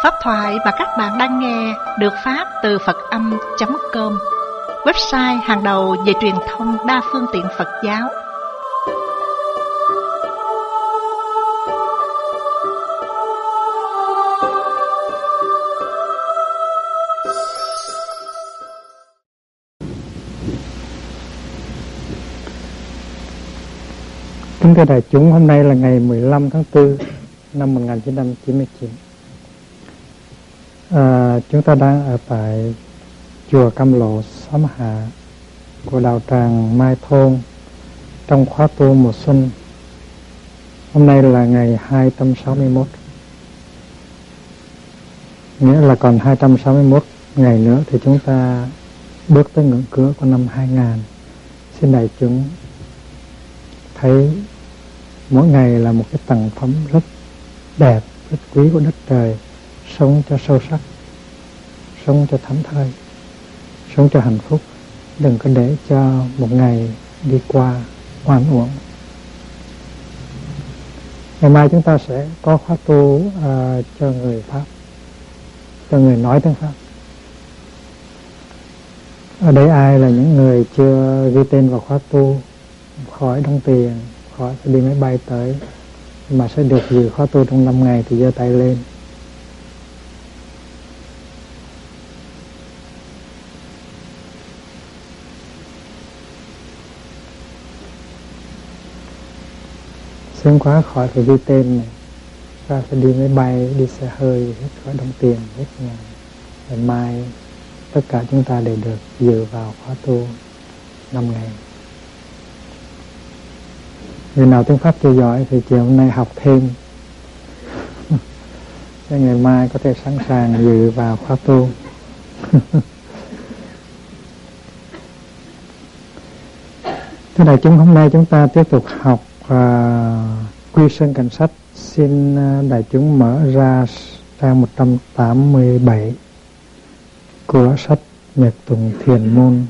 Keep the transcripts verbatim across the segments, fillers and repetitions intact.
Pháp thoại mà các bạn đang nghe được phát từ Phật Âm chấm com, website hàng đầu về truyền thông đa phương tiện Phật giáo. Kính thưa đại chúng, hôm nay là ngày mười lăm tháng tư năm một nghìn chín trăm chín mươi chín. À, chúng ta đang ở tại chùa Cam Lộ, xóm Hạ của đạo tràng Mai Thôn trong khóa tu mùa xuân. Hôm nay là ngày hai trăm sáu mươi mốt, nghĩa là còn hai trăm sáu mươi mốt ngày nữa thì chúng ta bước tới ngưỡng cửa của năm hai nghìn. Xin đại chúng thấy mỗi ngày là một cái tặng phẩm rất đẹp, rất quý của đất trời. Sống cho sâu sắc, sống cho thảnh thơi, sống cho hạnh phúc. Đừng có để cho một ngày đi qua oan uổng. Ngày mai chúng ta sẽ có khóa tu uh, cho người Pháp, cho người nói tiếng Pháp. Ở đây ai là những người chưa ghi tên vào khóa tu, khỏi đóng tiền, khỏi phải đi máy bay tới, mà sẽ được dự khóa tu trong năm ngày thì giơ tay lên. Sớm quá khỏi phải ghi tên này, ra phải đi máy bay, đi xe hơi, hết khỏi đóng tiền, hết nhà. Ngày mai tất cả chúng ta đều được dự vào khóa tu năm ngày. Người nào tiếng Pháp chưa giỏi thì chiều hôm nay học thêm. Cho ngày mai có thể sẵn sàng dự vào khóa tu. Thưa đại chúng, hôm nay chúng ta tiếp tục học uh, Quy Sơn Cảnh Sách. Xin uh, đại chúng mở ra trang một trăm tám mươi bảy của sách Nhật Tụng Thiền Môn.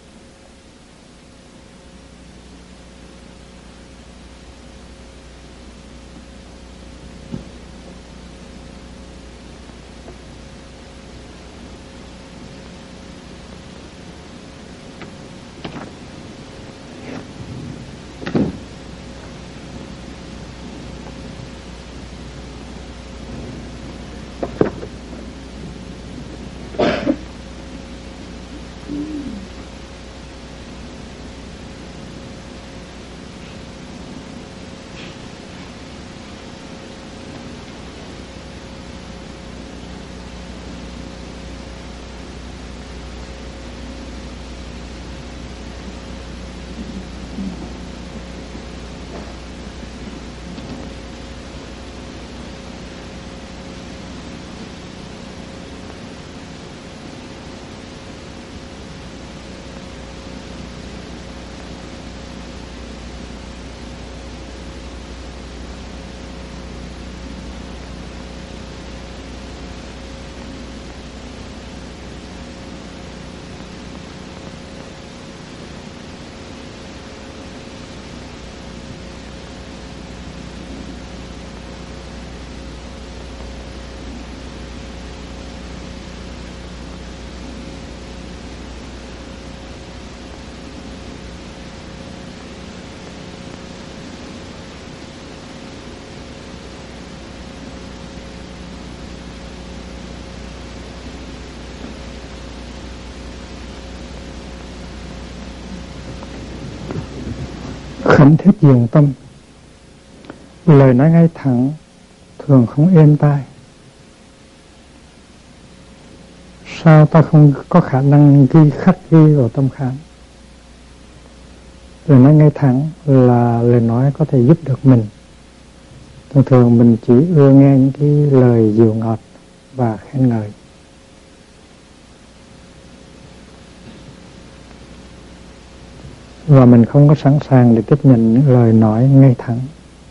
Khẩn thiết dường tâm. Lời nói ngay thẳng thường không êm tai. Sao ta không có khả năng ghi khắc ghi vào tâm khảm? Lời nói ngay thẳng là lời nói có thể giúp được mình. Thường thường mình chỉ ưa nghe những cái lời dịu ngọt và khen ngợi. Và mình không có sẵn sàng để tiếp nhận những lời nói ngay thẳng,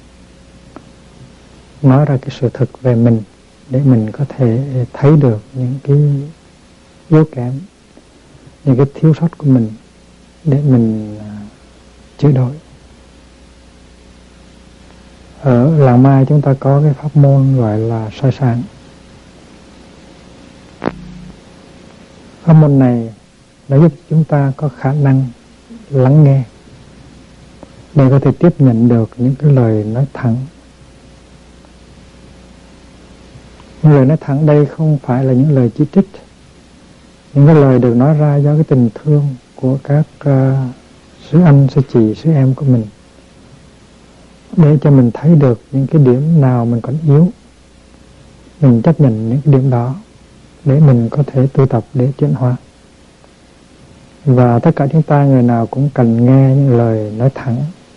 nói ra cái sự thật về mình, để mình có thể thấy được những cái yếu kém, những cái thiếu sót của mình, để mình chữa đổi. Ở làng Mai chúng ta có cái pháp môn gọi là soi sáng. Pháp môn này nó giúp chúng ta có khả năng lắng nghe để có thể tiếp nhận được những cái lời nói thẳng. Những lời nói thẳng đây không phải là những lời chỉ trích, những cái lời được nói ra do cái tình thương của các uh, sư anh, sư chị, sư em của mình, để cho mình thấy được những cái điểm nào mình còn yếu, mình chấp nhận những cái điểm đó để mình có thể tu tập để chuyển hóa. Và tất cả chúng ta người nào cũng cần nghe những lời nói thẳng.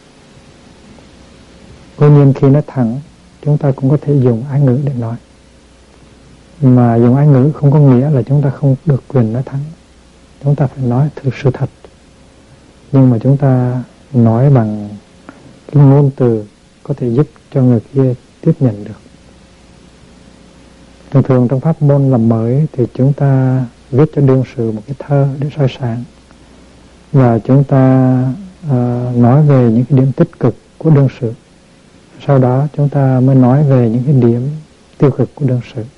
Cố nhiên khi nói thẳng, chúng ta cũng có thể dùng ái ngữ để nói. Mà dùng ái ngữ không có nghĩa là chúng ta không được quyền nói thẳng. Chúng ta phải nói thực sự thật. Nhưng mà chúng ta nói bằng cái ngôn từ có thể giúp cho người kia tiếp nhận được. Thường thường trong pháp môn làm mới thì chúng ta viết cho đương sự một cái thơ để soi sáng. Và chúng ta uh, nói về những cái điểm tích cực của đương sự. Sau đó chúng ta mới nói về những cái điểm tiêu cực của đương sự.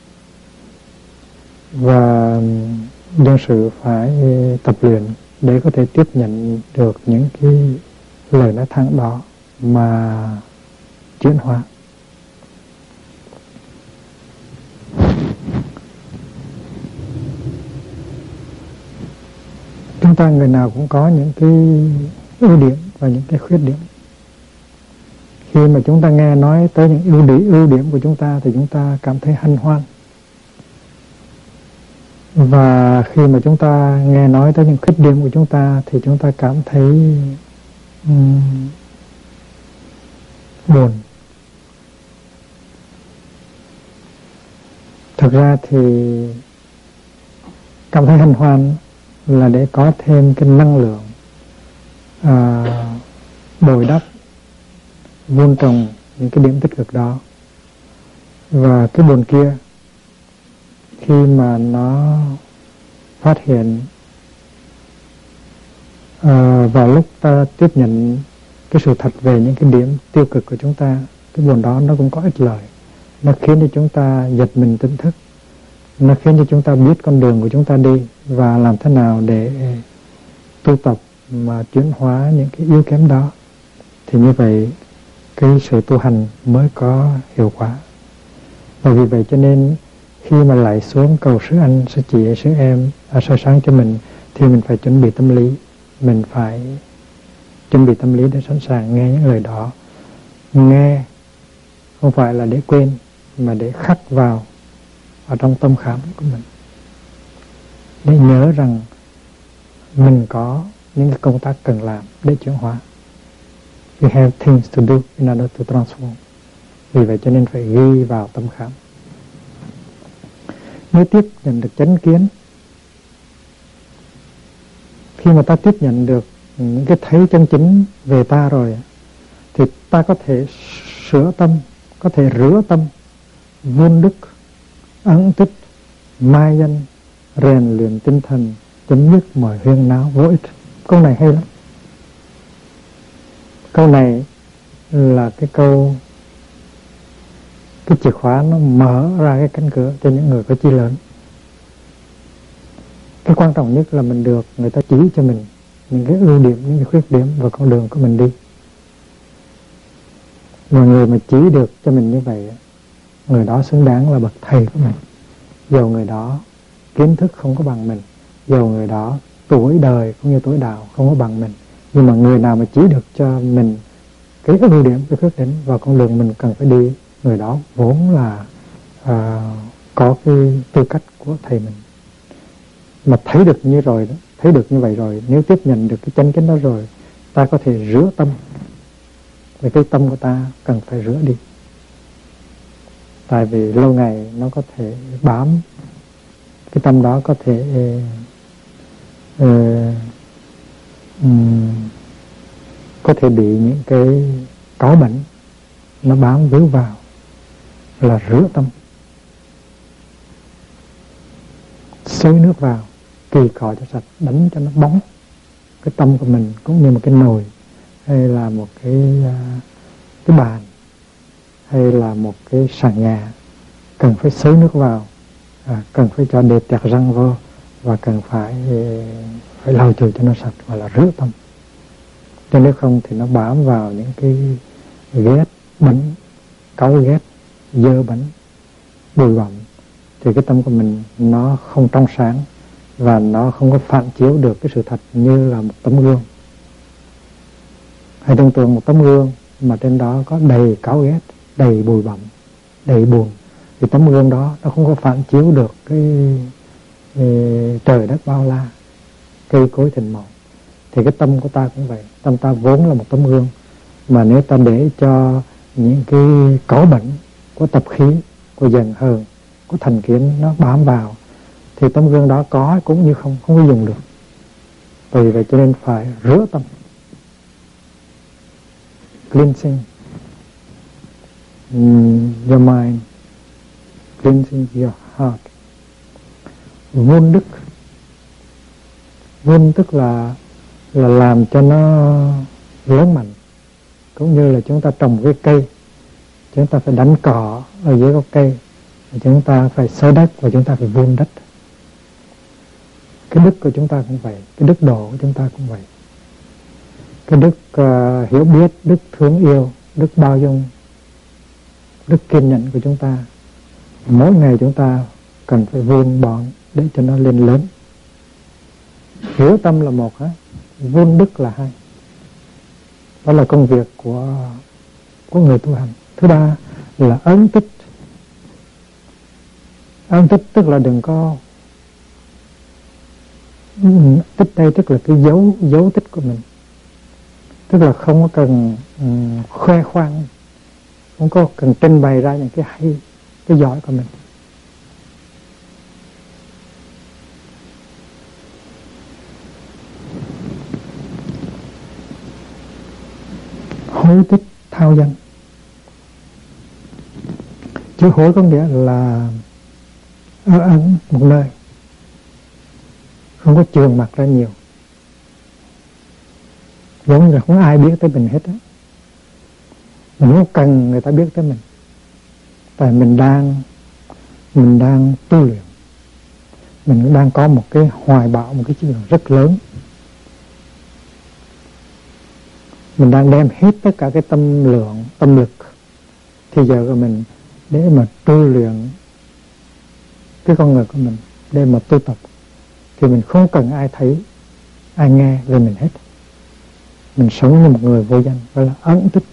Và đương sự phải tập luyện để có thể tiếp nhận được những cái lời nói thẳng đó mà chuyển hóa. Chúng ta người nào cũng có những cái ưu điểm và những cái khuyết điểm. Khi mà chúng ta nghe nói tới những ưu điểm, ưu điểm của chúng ta thì chúng ta cảm thấy hân hoan. Và khi mà chúng ta nghe nói tới những khuyết điểm của chúng ta thì chúng ta cảm thấy um, buồn. Thực ra thì cảm thấy hân hoan là để có thêm cái năng lượng à, bồi đắp, vun trồng những cái điểm tích cực đó. Và cái buồn kia khi mà nó phát hiện à, vào lúc ta tiếp nhận cái sự thật về những cái điểm tiêu cực của chúng ta, cái buồn đó nó cũng có ích lợi. Nó khiến cho chúng ta giật mình tỉnh thức, nó khiến cho chúng ta biết con đường của chúng ta đi và làm thế nào để tu tập mà chuyển hóa những cái yếu kém đó. Thì như vậy cái sự tu hành mới có hiệu quả. Và vì vậy cho nên khi mà lại xuống cầu sư anh, sư chị, sư em à, soi sáng cho mình thì mình phải chuẩn bị tâm lý. Mình phải chuẩn bị tâm lý để sẵn sàng nghe những lời đó. Nghe không phải là để quên mà để khắc vào ở trong tâm khảm của mình, để nhớ rằng mình có những cái công tác cần làm để chuyển hóa. We have things to do in order to transform. Vì vậy cho nên phải ghi vào tâm khảm. Nếu tiếp nhận được chánh kiến, khi mà ta tiếp nhận được những cái thấy chân chính về ta rồi thì ta có thể sửa tâm, có thể rửa tâm, vun đức, ấn tích, mai danh, rèn luyện tinh thần, chấm dứt mọi huyên náo vô ích. Câu này hay lắm. Câu này là cái câu, cái chìa khóa nó mở ra cái cánh cửa cho những người có chí lớn. Cái quan trọng nhất là mình được người ta chỉ cho mình những cái ưu điểm, những cái khuyết điểm và con đường của mình đi. Mà người mà chỉ được cho mình như vậy, người đó xứng đáng là bậc thầy của mình. Dầu người đó kiến thức không có bằng mình, dầu người đó tuổi đời cũng như tuổi đạo không có bằng mình, nhưng mà người nào mà chỉ được cho mình cái ưu điểm, cái khuyết điểm và con đường mình cần phải đi, người đó vốn là à, có cái tư cách của thầy mình. Mà thấy được như rồi đó, thấy được như vậy rồi, nếu tiếp nhận được cái chánh kiến đó rồi, ta có thể rửa tâm. Vì cái tâm của ta cần phải rửa đi. Tại vì lâu ngày nó có thể bám, cái tâm đó có thể uh, um, có thể bị những cái cáu bẩn nó bám víu vào, là rửa tâm, xới nước vào, kỳ cọ cho sạch, đánh cho nó bóng cái tâm của mình, cũng như một cái nồi hay là một cái uh, cái bàn hay là một cái sàn nhà, cần phải xới nước vào, à, cần phải cho để tẹt răng vô và cần phải phải lau chùi cho nó sạch, gọi là rửa tâm. Chứ nếu không thì nó bám vào những cái ghét bẩn, cáu ghét, dơ bẩn, bụi bặm, thì cái tâm của mình nó không trong sáng và nó không có phản chiếu được cái sự thật như là một tấm gương. Hãy tưởng tượng một tấm gương mà trên đó có đầy cáu ghét, đầy bụi bặm, đầy buồn, thì tấm gương đó nó không có phản chiếu được cái, cái trời đất bao la, cây cối thịnh màu. Thì cái tâm của ta cũng vậy, tâm ta vốn là một tấm gương, mà nếu ta để cho những cái cáu bẩn của tập khí, của giận hờn, của thành kiến nó bám vào, thì tấm gương đó có cũng như không, không có dùng được. Vì vậy cho nên phải rửa tâm, cleansing your mind, cleansing your heart. Vun đức, vun tức là là làm cho nó lớn mạnh. Cũng như là chúng ta trồng cái cây, chúng ta phải đánh cỏ ở dưới gốc cây, chúng ta phải xới đất và chúng ta phải vun đất. Cái đức của chúng ta cũng vậy, cái đức độ của chúng ta cũng vậy. Cái đức uh, hiểu biết, đức thương yêu, đức bao dung, đức kiên nhẫn của chúng ta, mỗi ngày chúng ta cần phải vun bón để cho nó lên lớn. Hiểu tâm là một, á, vun đức là hai. Đó là công việc của của người tu hành. Thứ ba là ấn tích. Ấn tích tức là đừng có, tích đây tức là cái dấu dấu tích của mình, tức là không có cần um, khoe khoang, không có cần trình bày ra những cái hay, cái giỏi của mình. Hối tích thao danh. Chữ hối có nghĩa là ở ẩn một nơi, không có trường mặt ra nhiều, giống như là không ai biết tới mình hết á. Mình không cần người ta biết tới mình, tại mình đang mình đang tu luyện, mình đang có một cái hoài bão, một cái chiến lược rất lớn. Mình đang đem hết tất cả cái tâm lượng, tâm lực, thì giờ của mình để mà tu luyện cái con người của mình, để mà tu tập, thì mình không cần ai thấy, ai nghe về mình hết. Mình sống như một người vô danh, gọi là ẩn tích.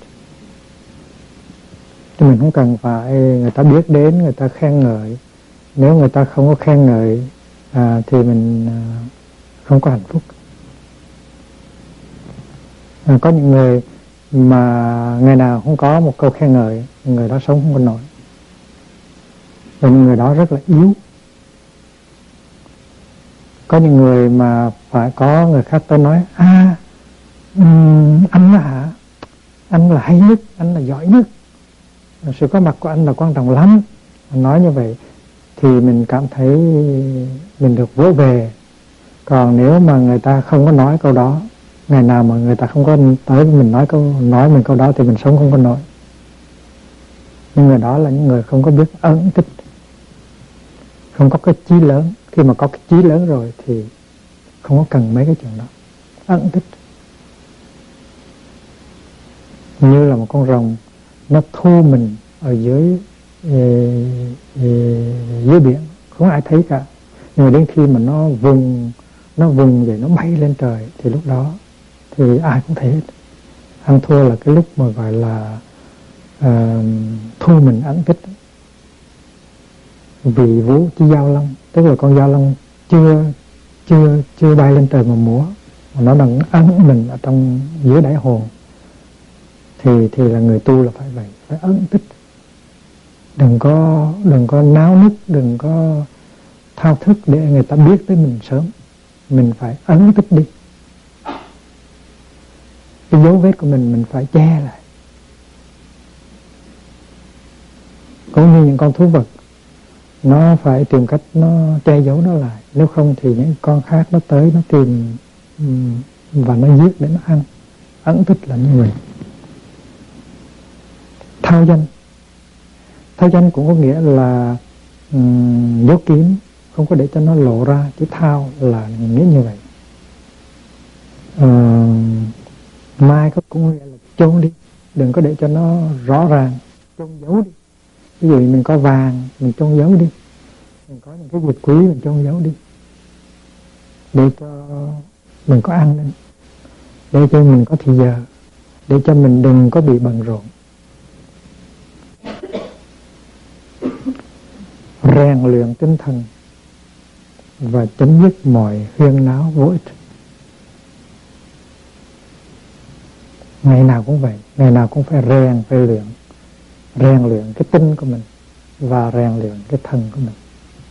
Thì mình không cần phải người ta biết đến, người ta khen ngợi. Nếu người ta không có khen ngợi à, thì mình à, không có hạnh phúc. À, có những người mà ngày nào không có một câu khen ngợi, người đó sống không có nổi. Và những người đó rất là yếu. Có những người mà phải có người khác tới nói: À, um, anh là hả? Anh là hay nhất, anh là giỏi nhất, sự có mặt của anh là quan trọng lắm. Nói như vậy thì mình cảm thấy mình được vỗ về. Còn nếu mà người ta không có nói câu đó, ngày nào mà người ta không có tới mình nói câu nói mình câu đó, thì mình sống không có nổi. Nhưng người đó là những người không có biết ẩn tích, không có cái chí lớn. Khi mà có cái chí lớn rồi thì không có cần mấy cái chuyện đó. Ẩn tích như là một con rồng, nó thu mình ở dưới dưới biển, không ai thấy cả. Nhưng mà đến khi mà nó vùng nó vùng vậy, nó bay lên trời, thì lúc đó thì ai cũng thấy hết. Ăn thua là cái lúc mà gọi là uh, thu mình ẩn tích. Vì vũ chi giao long, tức là con giao long chưa chưa chưa bay lên trời mà múa, mà nó đang ẩn mình ở trong dưới đáy hồn. Thì thì là người tu là phải vậy, phải ẩn tích. Đừng có đừng có náo nức, đừng có thao thức để người ta biết tới mình sớm. Mình phải ẩn tích đi. Cái dấu vết của mình mình phải che lại. Cũng như những con thú vật, nó phải tìm cách nó che giấu nó lại. Nếu không thì những con khác nó tới, nó tìm và nó giết để nó ăn. Ẩn tích là như vậy. Thao danh. Thao danh cũng có nghĩa là um, giấu kín, không có để cho nó lộ ra. Chữ thao là nghĩa như vậy. À, mai có cũng nghĩa là chôn đi, đừng có để cho nó rõ ràng, chôn giấu đi. Ví dụ mình có vàng mình chôn giấu đi, mình có những cái vật quý mình chôn giấu đi, để cho mình có an ninh, để cho mình có thì giờ, để cho mình đừng có bị bận rộn. Rèn luyện tinh thần và chấm dứt mọi huyên náo vô ích. Ngày nào cũng vậy, ngày nào cũng phải rèn, phải luyện, rèn luyện cái tinh của mình và rèn luyện cái thần của mình.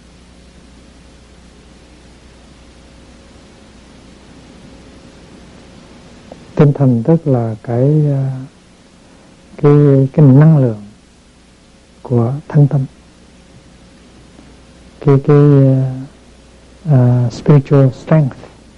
Tinh thần tức là cái cái cái năng lượng của thân tâm, cái cái uh, spiritual strength.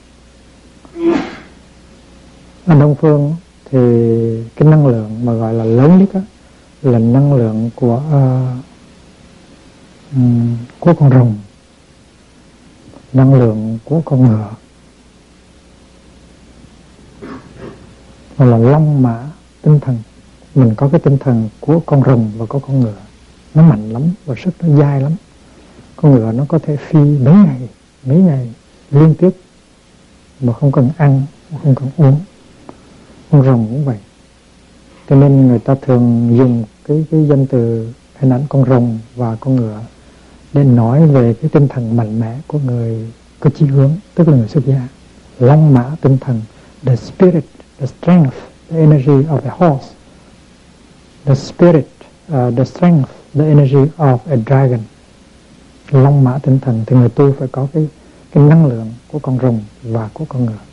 Ở Đông phương thì cái năng lượng mà gọi là lớn nhất đó, là năng lượng của uh, um, của con rồng, năng lượng của con ngựa, hoặc là long mã tinh thần. Mình có cái tinh thần của con rồng và có con ngựa, nó mạnh lắm và sức nó dai lắm. Con ngựa nó có thể phi mấy ngày mấy ngày liên tiếp mà không cần ăn, không cần uống. Con rồng cũng vậy. Cho nên người ta thường dùng cái cái danh từ hình ảnh con rồng và con ngựa để nói về cái tinh thần mạnh mẽ của người có chí hướng, tức là người xuất gia. Long mã tinh thần, the spirit, the strength, the energy of a horse, the spirit, uh, the strength, the energy of a dragon. Long mã tinh thần thì người tu phải có cái cái năng lượng của con rồng và của con ngựa.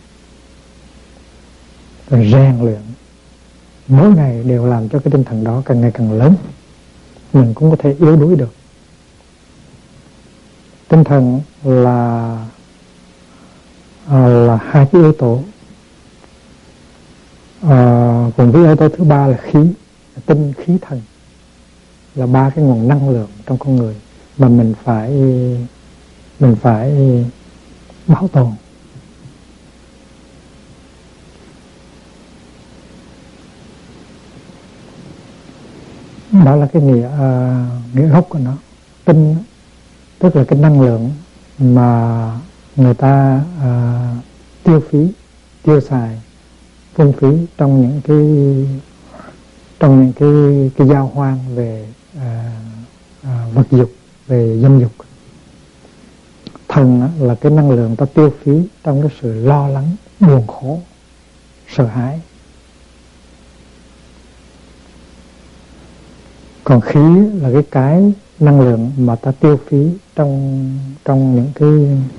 Rồi rèn luyện mỗi ngày đều làm cho cái tinh thần đó càng ngày càng lớn. Mình cũng có thể yếu đuối được. Tinh thần là à, là hai cái yếu tố. À, cùng với yếu tố thứ ba là khí, tinh khí thần, là ba cái nguồn năng lượng trong con người mà mình phải mình phải bảo tồn. Đó là cái nghĩa uh, nghĩa gốc của nó. Tinh tức là cái năng lượng mà người ta uh, tiêu phí, tiêu xài, phung phí trong những cái trong những cái cái giao hoang về uh, uh, vật dục, về dâm dục. Thần uh, là cái năng lượng ta tiêu phí trong cái sự lo lắng, buồn khổ, sợ hãi. Còn khí là cái cái năng lượng mà ta tiêu phí trong trong những cái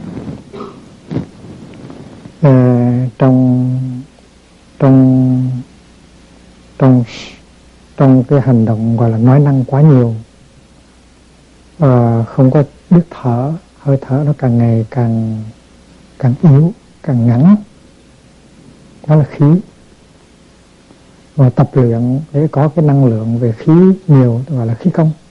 uh, trong trong trong trong cái hành động gọi là nói năng quá nhiều, uh, không có biết thở, hơi thở nó càng ngày càng càng yếu, càng ngắn. Đó là khí. Và tập luyện để có cái năng lượng về khí nhiều gọi là khí công.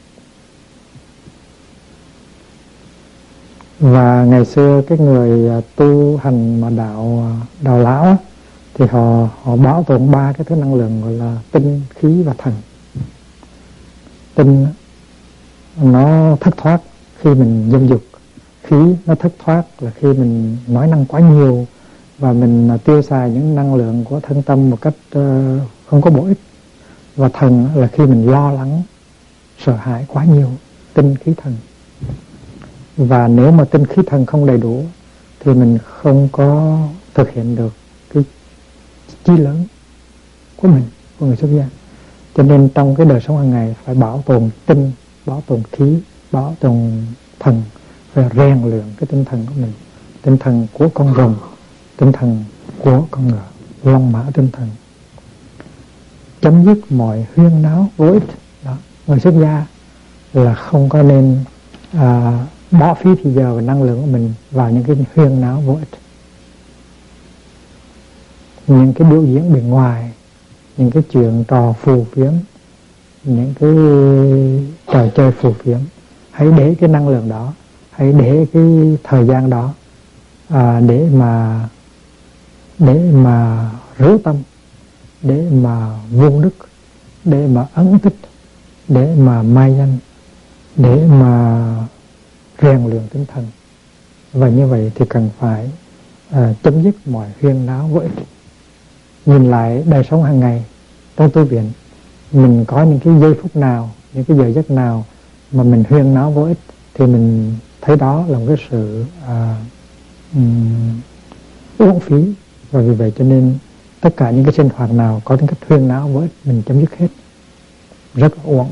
Và ngày xưa cái người tu hành mà đạo đạo lão thì họ họ bảo tồn ba cái thứ năng lượng gọi là tinh, khí và thần. Tinh nó thất thoát khi mình dâm dục, khí nó thất thoát là khi mình nói năng quá nhiều và mình tiêu xài những năng lượng của thân tâm một cách uh, không có bổ ích. Và thần là khi mình lo lắng, sợ hãi quá nhiều, tinh khí thần. Và nếu mà tinh khí thần không đầy đủ thì mình không có thực hiện được cái chí lớn của mình, của người xuất gia. Cho nên trong cái đời sống hàng ngày phải bảo tồn tinh, bảo tồn khí, bảo tồn thần, phải rèn luyện cái tinh thần của mình, tinh thần của con rồng, tinh thần của con ngựa, long mã tinh thần. Chấm dứt mọi huyên náo vô ích. Đó. Người xuất gia là không có nên à, bỏ phí thì giờ và năng lượng của mình vào những cái huyên náo vô ích, những cái biểu diễn bên ngoài, những cái chuyện trò phù phiếm, những cái trò chơi phù phiếm. Hãy để cái năng lượng đó, hãy để cái thời gian đó à, để mà để mà rửa tâm, để mà vuông đức, để mà ấn tích, để mà mai danh, để mà rèn luyện tinh thần. Và như vậy thì cần phải à, chấm dứt mọi huyên náo vô ích. Nhìn lại đời sống hàng ngày trong tu viện, mình có những cái giây phút nào, những cái giờ giấc nào mà mình huyên náo vô ích, thì mình thấy đó là một cái sự à, um, uổng phí. Và vì vậy cho nên tất cả những cái sinh hoạt nào có tính cách huyên náo vô ích mình chấm dứt hết, rất là uổng.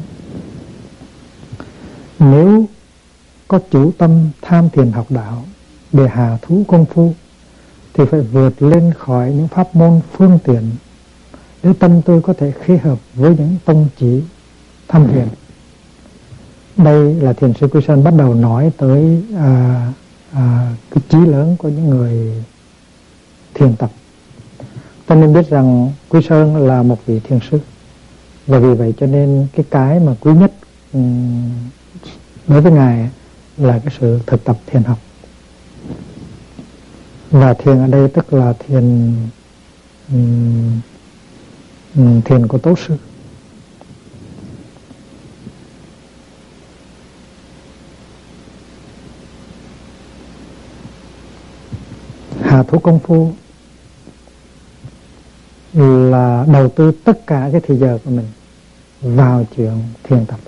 Nếu có chủ tâm tham thiền học đạo để hạ thú công phu, thì phải vượt lên khỏi những pháp môn phương tiện để tâm tôi có thể khế hợp với những tông chỉ thâm huyền. Đây là thiền sư Quý Sơn bắt đầu nói tới à, à, cái chí lớn của những người thiền tập. Ta nên biết rằng Quý Sơn là một vị thiền sư, và vì vậy cho nên cái cái mà quý nhất um, đối với Ngài là cái sự thực tập thiền học. Và thiền ở đây tức là thiền um, um, thiền của Tố Sư. Hạ thú công phu là đầu tư tất cả cái thời giờ của mình vào chuyện thiền tập.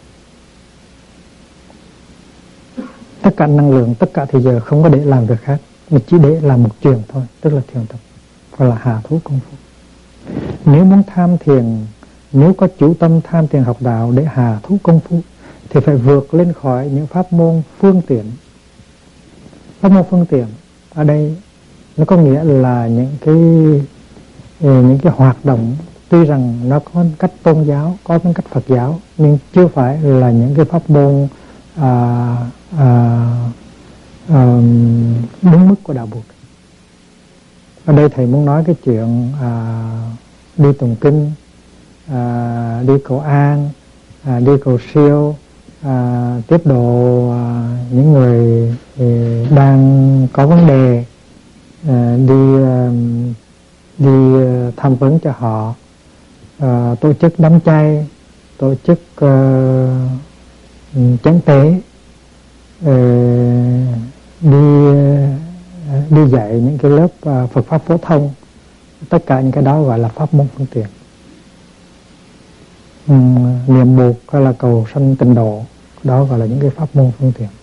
Tất cả năng lượng, tất cả thời giờ không có để làm việc khác, mà chỉ để làm một chuyện thôi, tức là thiền tập, gọi là hạ thú công phu. Nếu muốn tham thiền, nếu có chủ tâm tham thiền học đạo để hạ thú công phu, thì phải vượt lên khỏi những pháp môn phương tiện. Pháp môn phương tiện ở đây nó có nghĩa là những cái những cái hoạt động tuy rằng nó có cách tôn giáo, có tính cách Phật giáo, nhưng chưa phải là những cái pháp môn à, à, à, đúng mức của đạo Bụt. Ở đây thầy muốn nói cái chuyện à, đi tụng kinh, à, đi cầu an, à, đi cầu siêu, à, tiếp độ à, những người đang có vấn đề, à, đi à, đi tham vấn cho họ, à, tổ chức đám chay, tổ chức uh, chánh tế, uh, đi uh, đi dạy những cái lớp uh, Phật pháp phổ thông. Tất cả những cái đó gọi là pháp môn phương tiện. um, Niệm buộc hay là cầu sanh tịnh độ, đó gọi là những cái pháp môn phương tiện.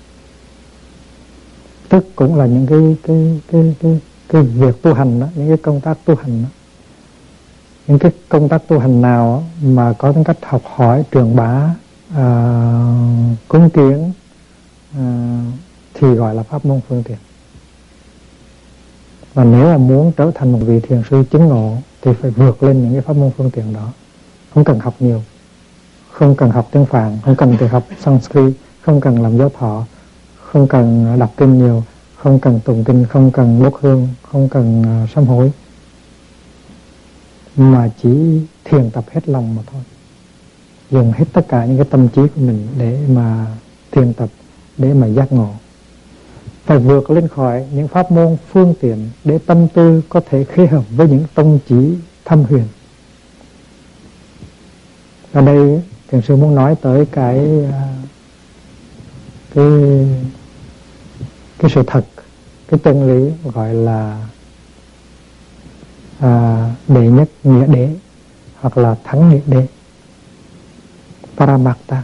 Tức cũng là những cái cái cái cái cái việc tu hành đó, những cái công tác tu hành đó. Những cái công tác tu hành nào mà có tính cách học hỏi, truyền bá, à, cúng kiến, à, thì gọi là pháp môn phương tiện. Và nếu mà muốn trở thành một vị thiền sư chứng ngộ thì phải vượt lên những cái pháp môn phương tiện đó. Không cần học nhiều, không cần học tiếng Phạn, không cần tự học Sanskrit, không cần làm giáo thọ, không cần đọc kinh nhiều, không cần tụng kinh, không cần đốt hương, không cần uh, sám hối, mà chỉ thiền tập hết lòng mà thôi. Dùng hết tất cả những cái tâm trí của mình để mà thiền tập, để mà giác ngộ. Phải vượt lên khỏi những pháp môn phương tiện để tâm tư có thể khế hợp với những tông chỉ thâm huyền. Ở đây thiền sư muốn nói tới cái cái cái sự thật, cái chân lý gọi là à, đệ nhất nghĩa đế, hoặc là thắng nghĩa đế, Paramartha.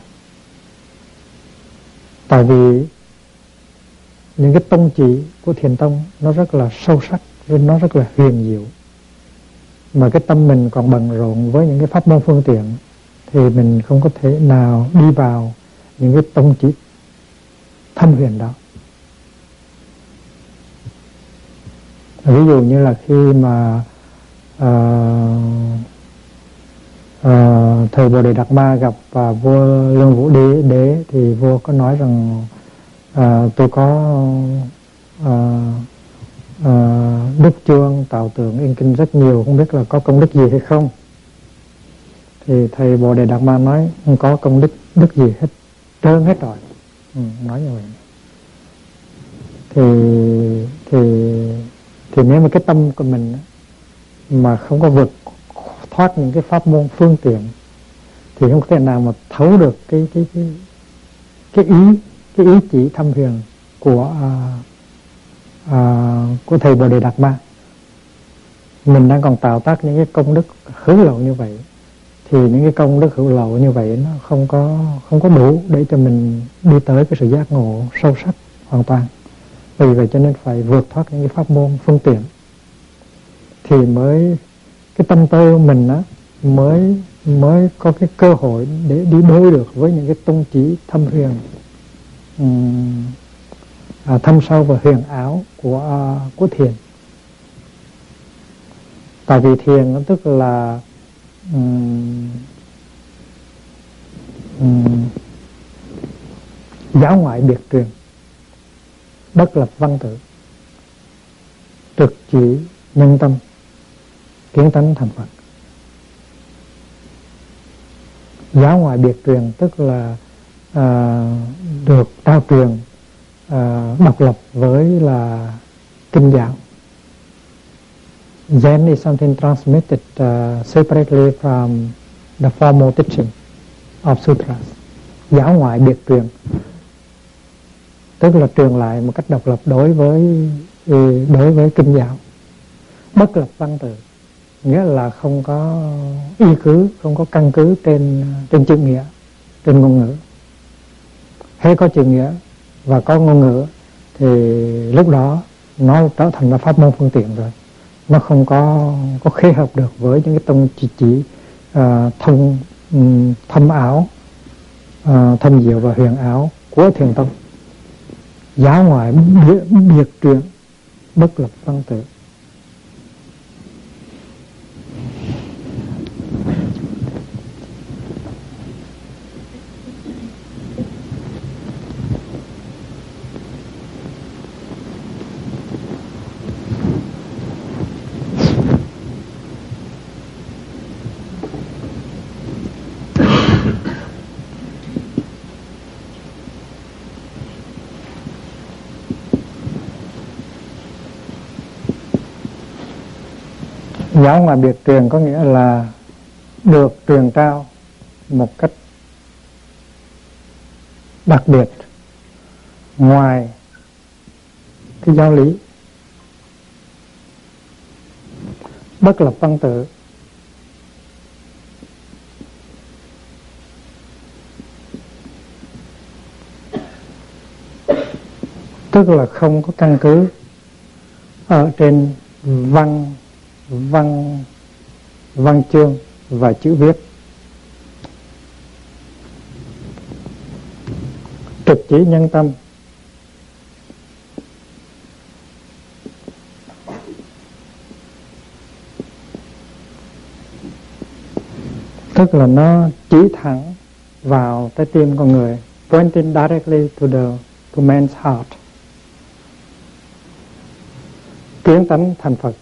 Tại vì những cái tông chỉ của thiền tông nó rất là sâu sắc, nó rất là huyền diệu, mà cái tâm mình còn bận rộn với những cái pháp môn phương tiện thì mình không có thể nào đi vào những cái tông chỉ thâm huyền đó. Ví dụ như là khi mà uh, uh, thầy Bồ Đề Đạt Ma gặp uh, vua Lương Vũ Đế, đế thì vua có nói rằng uh, tôi có uh, uh, đức chuông, tạo tượng, in kinh rất nhiều, không biết là có công đức gì hay không. Thì thầy Bồ Đề Đạt Ma nói không có công đức đức gì hết trơn hết rồi. Ừ, nói như vậy. thì thì thì nếu mà cái tâm của mình mà không có vượt thoát những cái pháp môn phương tiện thì không thể nào mà thấu được cái cái cái cái ý cái ý chỉ thâm huyền của à, à, của thầy Bồ Đề Đạt Ma. Mình đang còn tạo tác những cái công đức hữu lậu như vậy, thì những cái công đức hữu lậu như vậy nó không có không có đủ để cho mình đi tới cái sự giác ngộ sâu sắc hoàn toàn. Vì vậy cho nên phải vượt thoát những cái pháp môn phương tiện thì mới cái tâm tư mình á mới mới có cái cơ hội để đi đối được với những cái tôn chỉ thâm huyền, um, à, thâm sâu và huyền ảo của uh, của thiền. Tại vì thiền nó tức là um, um, giáo ngoại biệt truyền, bất lập văn tự, trực chỉ nhân tâm, kiến tánh thành Phật. Giáo ngoại biệt truyền tức là uh, được trao truyền uh, độc lập với là kinh giáo. Zen is something transmitted uh, separately from the formal teaching of sutras. Giáo ngoại biệt truyền tức là truyền lại một cách độc lập đối với đối với kinh giáo. Bất lập văn tự nghĩa là không có y cứ, không có căn cứ trên trên chữ nghĩa, trên ngôn ngữ. Hay có chữ nghĩa và có ngôn ngữ thì lúc đó nó trở thành là pháp môn phương tiện rồi. Nó không có có khế hợp được với những cái tông chỉ chỉ uh, thông um, thâm ảo, uh, thâm diệu và huyền ảo của thiền tông. Giáo ngoại biệt, biệt truyền, bất lập văn tự. Giáo ngoại biệt truyền có nghĩa là được truyền trao một cách đặc biệt ngoài cái giáo lý. Bất lập văn tự tức là không có căn cứ ở trên văn văn văn chương và chữ viết. Trực chỉ nhân tâm tức là nó chỉ thẳng vào trái tim con người, pointing directly to the to man's heart. Kiến tánh thành Phật.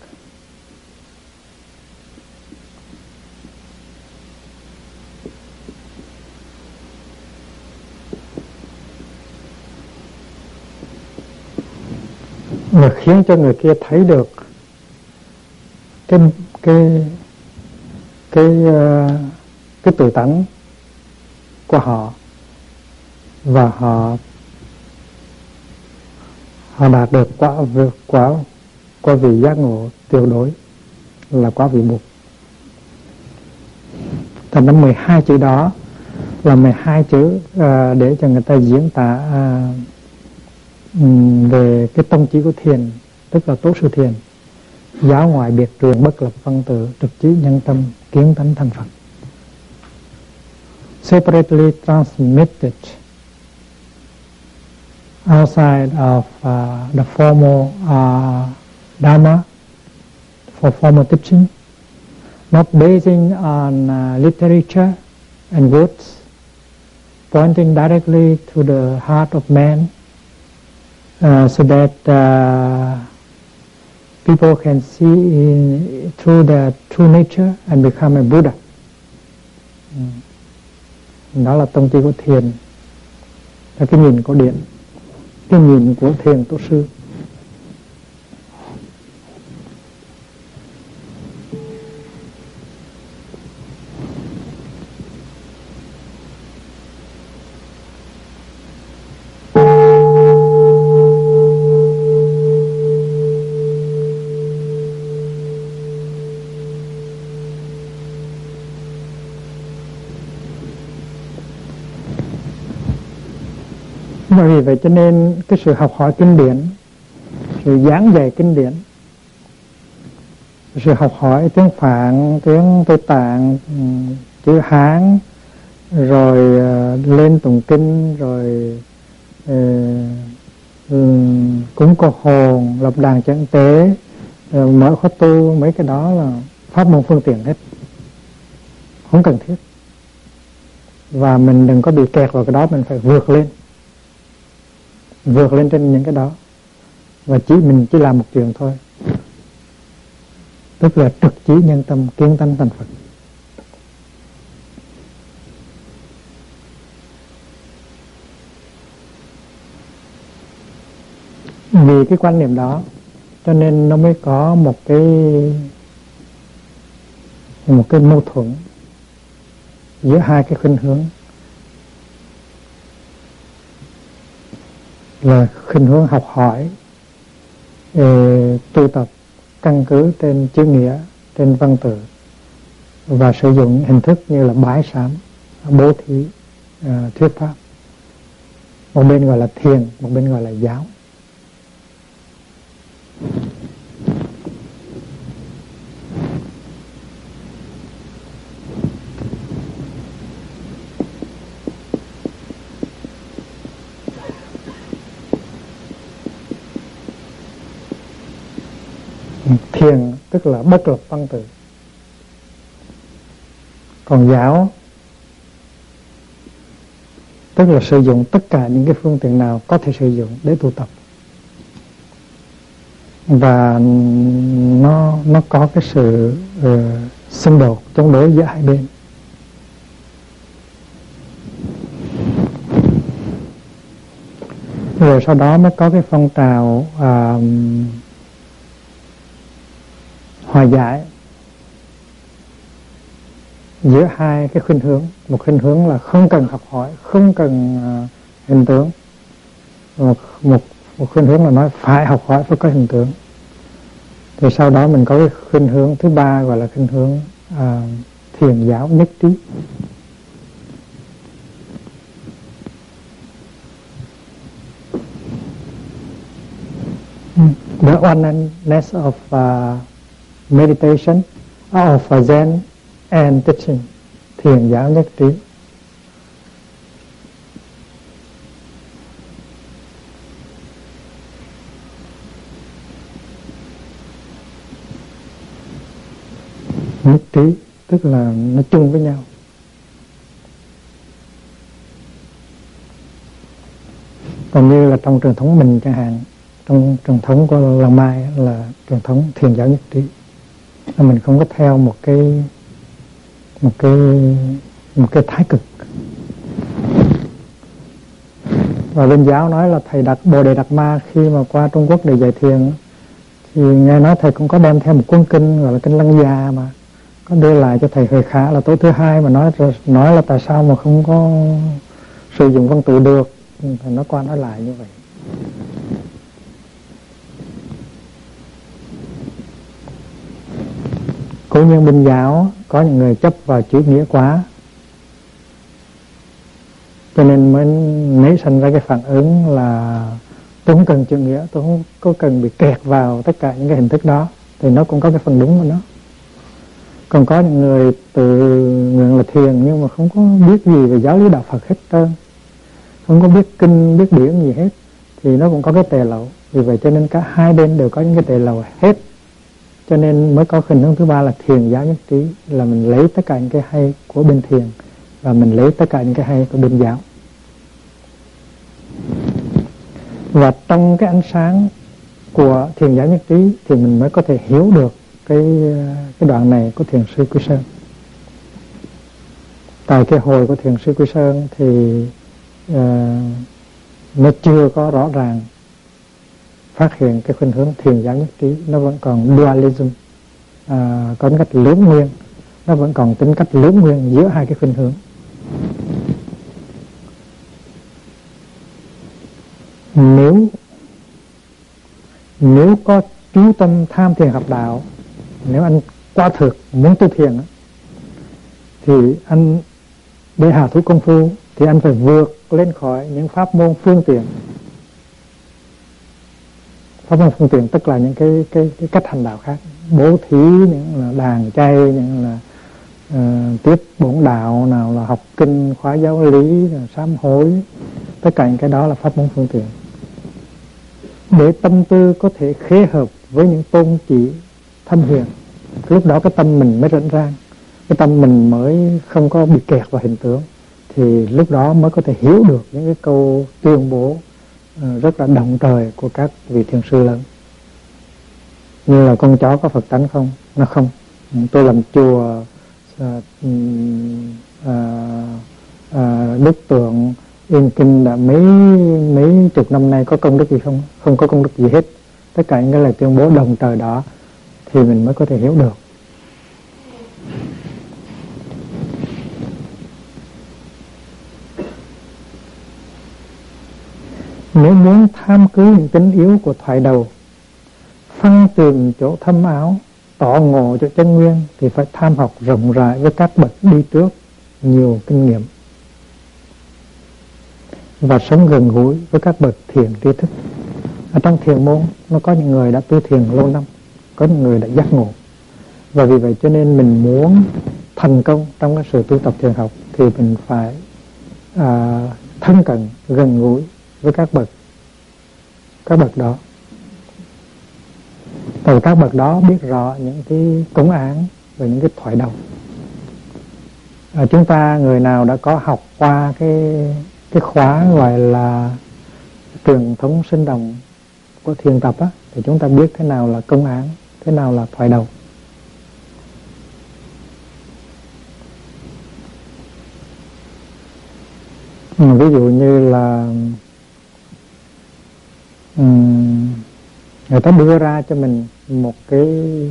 Và khiến cho người kia thấy được cái cái cái uh, cái tự tánh của họ, và họ họ đạt được quả quả quả vị giác ngộ tuyệt đối là quả vị Bụt. Thành ra mười hai chữ đó là mười hai chữ uh, để cho người ta diễn tả uh, về cái tông chỉ của thiền, tức là tố sư thiền. Giáo ngoại biệt truyền, bất lập văn tự, trực chỉ nhân tâm, kiến tánh thành Phật. Separately transmitted outside of uh, the formal uh, Dharma, for formal teaching, not basing on uh, literature and words, pointing directly to the heart of man, uh, so that uh, people can see in, through their true nature and become a Buddha. Mm. Đó là tông chỉ của thiền, là cái nhìn của điện, cái nhìn của thiền tổ sư. Bởi vì vậy cho nên cái sự học hỏi kinh điển, sự giảng dạy kinh điển, sự học hỏi tiếng Phạn, tiếng Tây Tạng, chữ Hán, rồi uh, lên tụng kinh, rồi uh, um, cúng cô hồn, lập đàn chẳng tế, uh, mở khóa tu, mấy cái đó là pháp môn phương tiện hết, không cần thiết. Và mình đừng có bị kẹt vào cái đó, mình phải vượt lên, vượt lên trên những cái đó. Và chỉ mình chỉ làm một chuyện thôi, tức là trực chỉ nhân tâm, kiến tánh thành Phật. Vì cái quan niệm đó cho nên nó mới có một cái một cái mâu thuẫn giữa hai cái khuynh hướng, là khuynh hướng học hỏi, e, tu tập căn cứ trên chữ nghĩa, trên văn tự, và sử dụng hình thức như là bái sám, bố thí, uh, thuyết pháp. Một bên gọi là thiền, một bên gọi là giáo. Thiền tức là bất lập văn tự, còn giáo tức là sử dụng tất cả những cái phương tiện nào có thể sử dụng để tu tập, và nó nó có cái sự uh, xung đột chống đối giữa hai bên. Rồi sau đó mới có cái phong trào uh, hòa giải giữa hai cái khuynh hướng. Một khuynh hướng là không cần học hỏi, không cần uh, hình tướng. Một, một, một khuynh hướng là nói phải học hỏi, phải có hình tướng. Thì sau đó mình có cái khuynh hướng thứ ba gọi là khuynh hướng uh, thiền giáo nhất trí. The oneness of uh, meditation, of uh, Zen and teaching, thiền giáo nhất trí. Nhất trí tức là nó chung với nhau. Còn như là trong truyền thống mình chẳng hạn, trong truyền thống của Làng Mai là truyền thống thiền giáo nhất trí, mình không có theo một cái một cái một cái thái cực. Và bên giáo nói là thầy Đạt Bồ Đề Đạt Ma khi mà qua Trung Quốc để dạy thiền thì nghe nói thầy cũng có đem theo một cuốn kinh gọi là kinh Lăng Già, mà có đưa lại cho thầy Huệ Khả là tối thứ hai, mà nói nói là tại sao mà không có sử dụng văn tự được. Thầy nói qua nói lại như vậy. Cũng như bên giáo có những người chấp vào chữ nghĩa quá, cho nên mới nảy sinh ra cái phản ứng là tôi không cần chữ nghĩa, tôi không có cần bị kẹt vào tất cả những cái hình thức đó. Thì nó cũng có cái phần đúng của nó. Còn có những người tự nguyện là thiền nhưng mà không có biết gì về giáo lý đạo Phật hết trơn, không có biết kinh, biết điển gì hết, thì nó cũng có cái tề lậu. Vì vậy cho nên cả hai bên đều có những cái tề lậu hết. Cho nên mới có khuynh hướng thứ ba là thiền giáo nhất trí, là mình lấy tất cả những cái hay của bên thiền và mình lấy tất cả những cái hay của bên giáo. Và trong cái ánh sáng của thiền giáo nhất trí thì mình mới có thể hiểu được cái cái đoạn này của thiền sư Quy Sơn. Tại cái hồi của thiền sư Quy Sơn thì uh, nó chưa có rõ ràng phát hiện cái khuynh hướng thiền giáo nhất trí, nó vẫn còn dualism, à, có tính cách lưỡng nguyên, nó vẫn còn tính cách lưỡng nguyên giữa hai cái khuynh hướng. Nếu nếu có chú tâm tham thiền học đạo, nếu anh qua thực muốn tu thiền thì anh để hạ thủ công phu thì anh phải vượt lên khỏi những pháp môn phương tiện. Pháp môn phương tiện tức là những cái cái, cái cách hành đạo khác, bố thí, những là đàn chay, những là uh, tiếp bổn đạo, nào là học kinh, khóa giáo lý, sám hối, tất cả những cái đó là pháp môn phương tiện. Để tâm tư có thể khế hợp với những tôn chỉ thâm huyền, lúc đó cái tâm mình mới rảnh rang, cái tâm mình mới không có bị kẹt vào hình tướng, thì lúc đó mới có thể hiểu được những cái câu tuyên bố uh, rất là động trời của các vị thiền sư lớn. Như là con chó có Phật tánh không? Nó không. Tôi làm chùa uh, uh, uh, đức tượng Yên Kinh đã mấy mấy chục năm nay có công đức gì không? Không có công đức gì hết. Tất cả những cái lời tuyên bố đồng trời đó thì mình mới có thể hiểu được. Nếu muốn tham cứu những tính yếu của thoại đầu, phân tìm chỗ thâm áo, tỏ ngộ cho chân nguyên, thì phải tham học rộng rãi với các bậc đi trước nhiều kinh nghiệm, và sống gần gũi với các bậc thiền tri thức. Ở trong thiền môn nó có những người đã tu thiền lâu năm, có những người đã giác ngộ, và vì vậy cho nên mình muốn thành công trong cái sự tu tập thiền học thì mình phải à, thân cận, gần gũi với các bậc các bậc đó. Từ các bậc đó biết rõ những cái cúng án và những cái thoại đầu. À, chúng ta người nào đã có học qua cái cái khóa gọi là truyền thống sinh động của thiền tập á, thì chúng ta biết thế nào là công án, thế nào là thoại đầu. Ừ, ví dụ như là um, người ta đưa ra cho mình một cái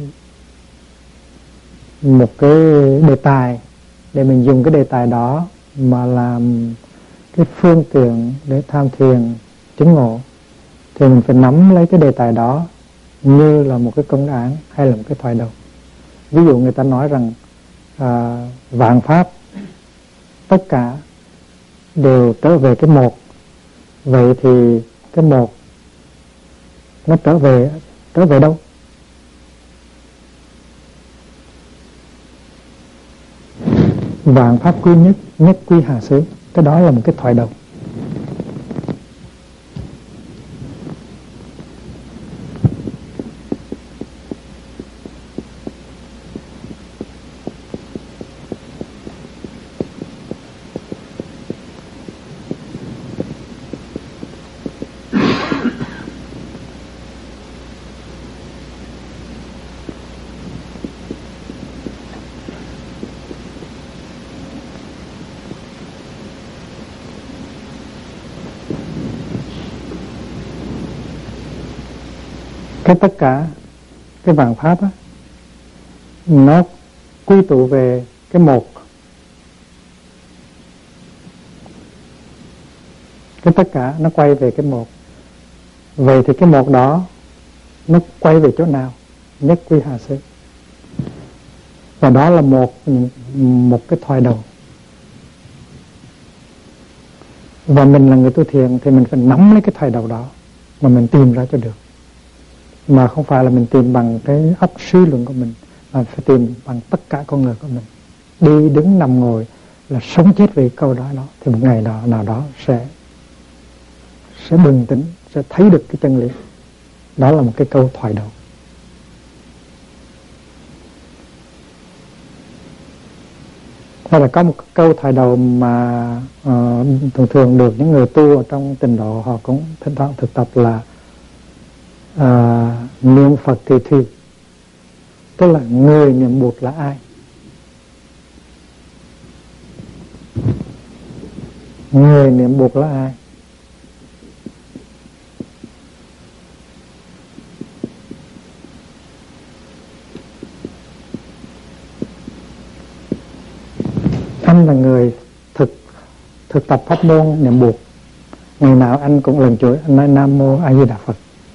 một cái đề tài để mình dùng cái đề tài đó mà làm cái phương tiện để tham thiền chứng ngộ, thì mình phải nắm lấy cái đề tài đó như là một cái công án hay là một cái thoại đầu. Ví dụ người ta nói rằng à, vạn pháp tất cả đều trở về cái một, vậy thì cái một nó trở về trở về đâu? Vạn pháp quy nhất, nhất quy hà xứ. Cái đó là một cái thoại đầu. Cái tất cả cái vạn pháp á, nó quy tụ về cái một. Cái tất cả nó quay về cái một. Vậy thì cái một đó nó quay về chỗ nào? Nhất quy hà xứ. Và đó là một một cái thoại đầu. Và mình là người tu thiền thì mình phải nắm lấy cái thoại đầu đó mà mình tìm ra cho được. Mà không phải là mình tìm bằng cái óc suy luận của mình, mà phải tìm bằng tất cả con người của mình. Đi đứng nằm ngồi là sống chết vì câu đó đó, thì một ngày đó nào đó sẽ sẽ bừng tỉnh, sẽ thấy được cái chân lý. Đó là một cái câu thoại đầu. Hay là có một câu thoại đầu mà uh, thường thường được những người tu ở trong tịnh độ họ cũng thỉnh thoảng thực tập là À, niệm Phật thì thì tức là người niệm Bụt là ai? Người niệm Bụt là ai? Anh là người thực thực tập pháp môn niệm Bụt. Ngày nào anh cũng lần chuỗi anh nói Nam Mô A Di Đà Phật.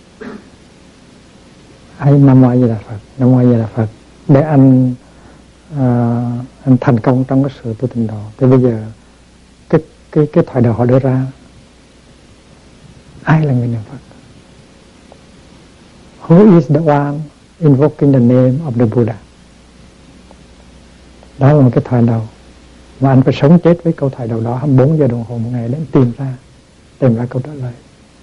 Hãy Nam Mô A Di Đà Phật, Nam Mô A Di Đà Phật, để anh uh, anh thành công trong cái sự tu tịnh độ. Thì bây giờ cái cái cái thoại đạo họ đưa ra. Ai là người niệm Phật? Who is the one invoking the name of the Buddha? Đó là một cái thoại đầu. Mà anh phải sống chết với câu thoại đầu đó hai mươi bốn giờ đồng hồ một ngày để tìm ra, tìm ra câu trả lời.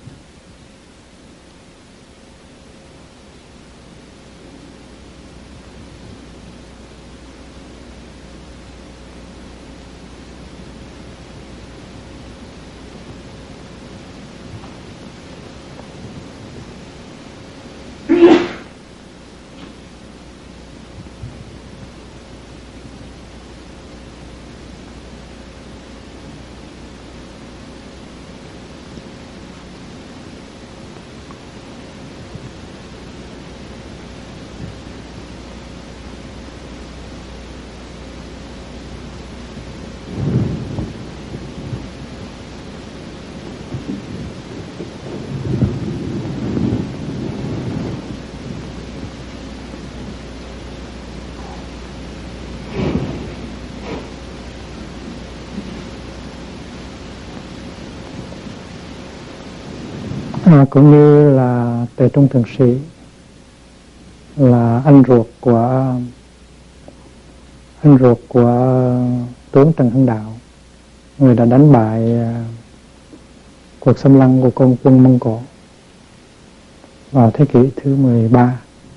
À, cũng như là Tề Trung Thượng Sĩ là anh ruột của anh ruột của tướng Trần Hưng Đạo, người đã đánh bại uh, cuộc xâm lăng của quân quân Mông Cổ vào thế kỷ thứ mười ba.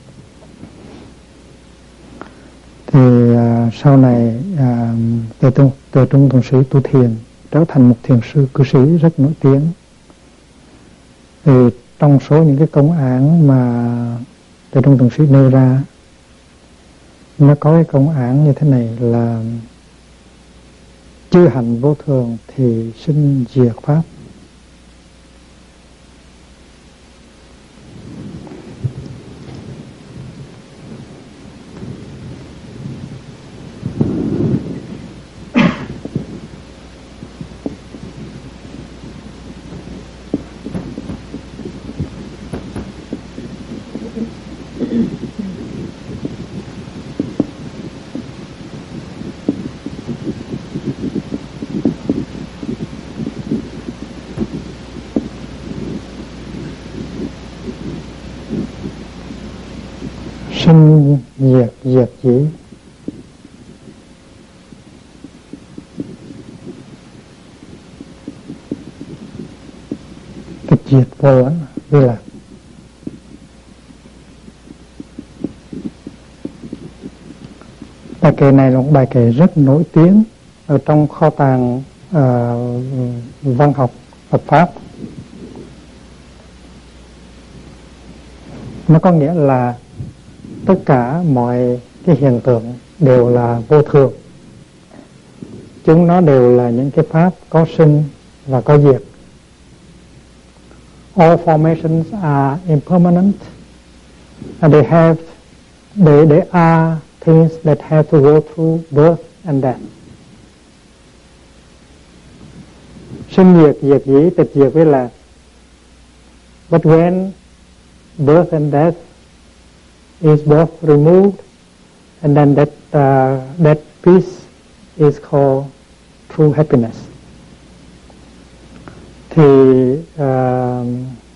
Thì uh, sau này uh, Tề Trung Tề Trung Thượng Sĩ tu thiền, trở thành một thiền sư cư sĩ rất nổi tiếng. Thì trong số những cái công án mà Tề Trung Thượng Sĩ nêu ra, nó có cái công án như thế này là: chư hạnh vô thường thì sinh diệt pháp. Sinh diệt diệt dĩ. Cái diệt vô á, như là bài kệ này là một bài kệ rất nổi tiếng ở trong kho tàng uh, văn học Phật Pháp. Nó có nghĩa là tất cả mọi cái hiện tượng đều là vô thường. Chúng nó đều là những cái pháp có sinh và có diệt. All formations are impermanent and they have they, they are things that have to go through birth and death. Sinh diệt diệt dĩ tịch diệt với là but when birth and death is both removed, and then that uh, that peace is called true happiness. Thì uh,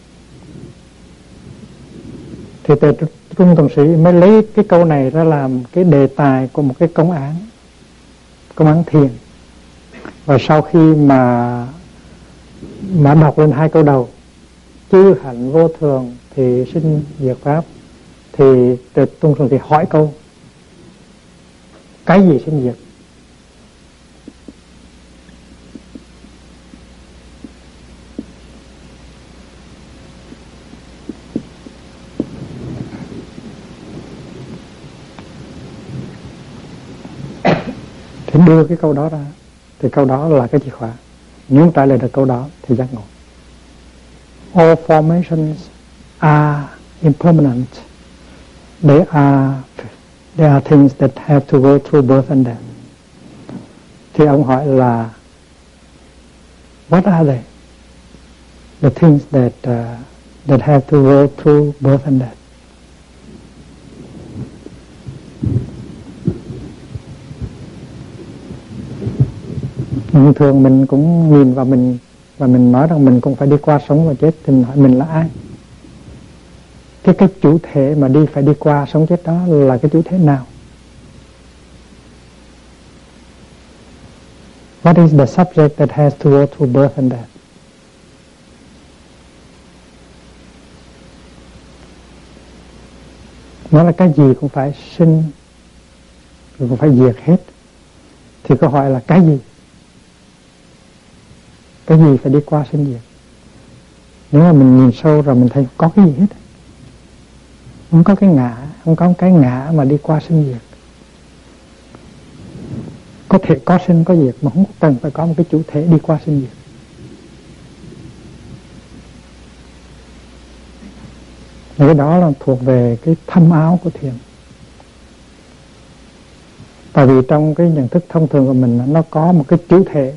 thì Tề Trung Thượng Sĩ mới lấy cái câu này ra làm cái đề tài của một cái công án, công án thiền. Và sau khi mà mà đọc lên hai câu đầu, chư hạnh vô thường thì sinh diệt pháp, thì Tề Trung Thượng Sĩ hỏi câu: cái gì sinh diệt? Thì đưa cái câu đó ra, thì câu đó là cái chìa khóa. Nếu trả lời được câu đó thì giác ngộ. All formations are impermanent. They are they are things that have to go through birth and death. Thì ông hỏi là what are they? The things that uh, that have to go through birth and death. Nhưng thường mình cũng nhìn vào mình và mình nói rằng mình cũng phải đi qua sống và chết, thì mình hỏi mình là ai? Cái cái chủ thể mà đi phải đi qua sống chết đó là cái chủ thể nào? What is the subject that has to go through birth and death? Nó là cái gì cũng phải sinh, cũng phải diệt hết. Thì câu hỏi là cái gì? Cái gì phải đi qua sinh diệt? Nếu mà mình nhìn sâu rồi mình thấy không có cái gì hết. Không có cái ngã, không có cái ngã mà đi qua sinh diệt. Có thể có sinh có diệt mà không cần phải có một cái chủ thể đi qua sinh diệt. Cái đó là thuộc về cái thâm áo của thiền. Tại vì trong cái nhận thức thông thường của mình nó có một cái chủ thể,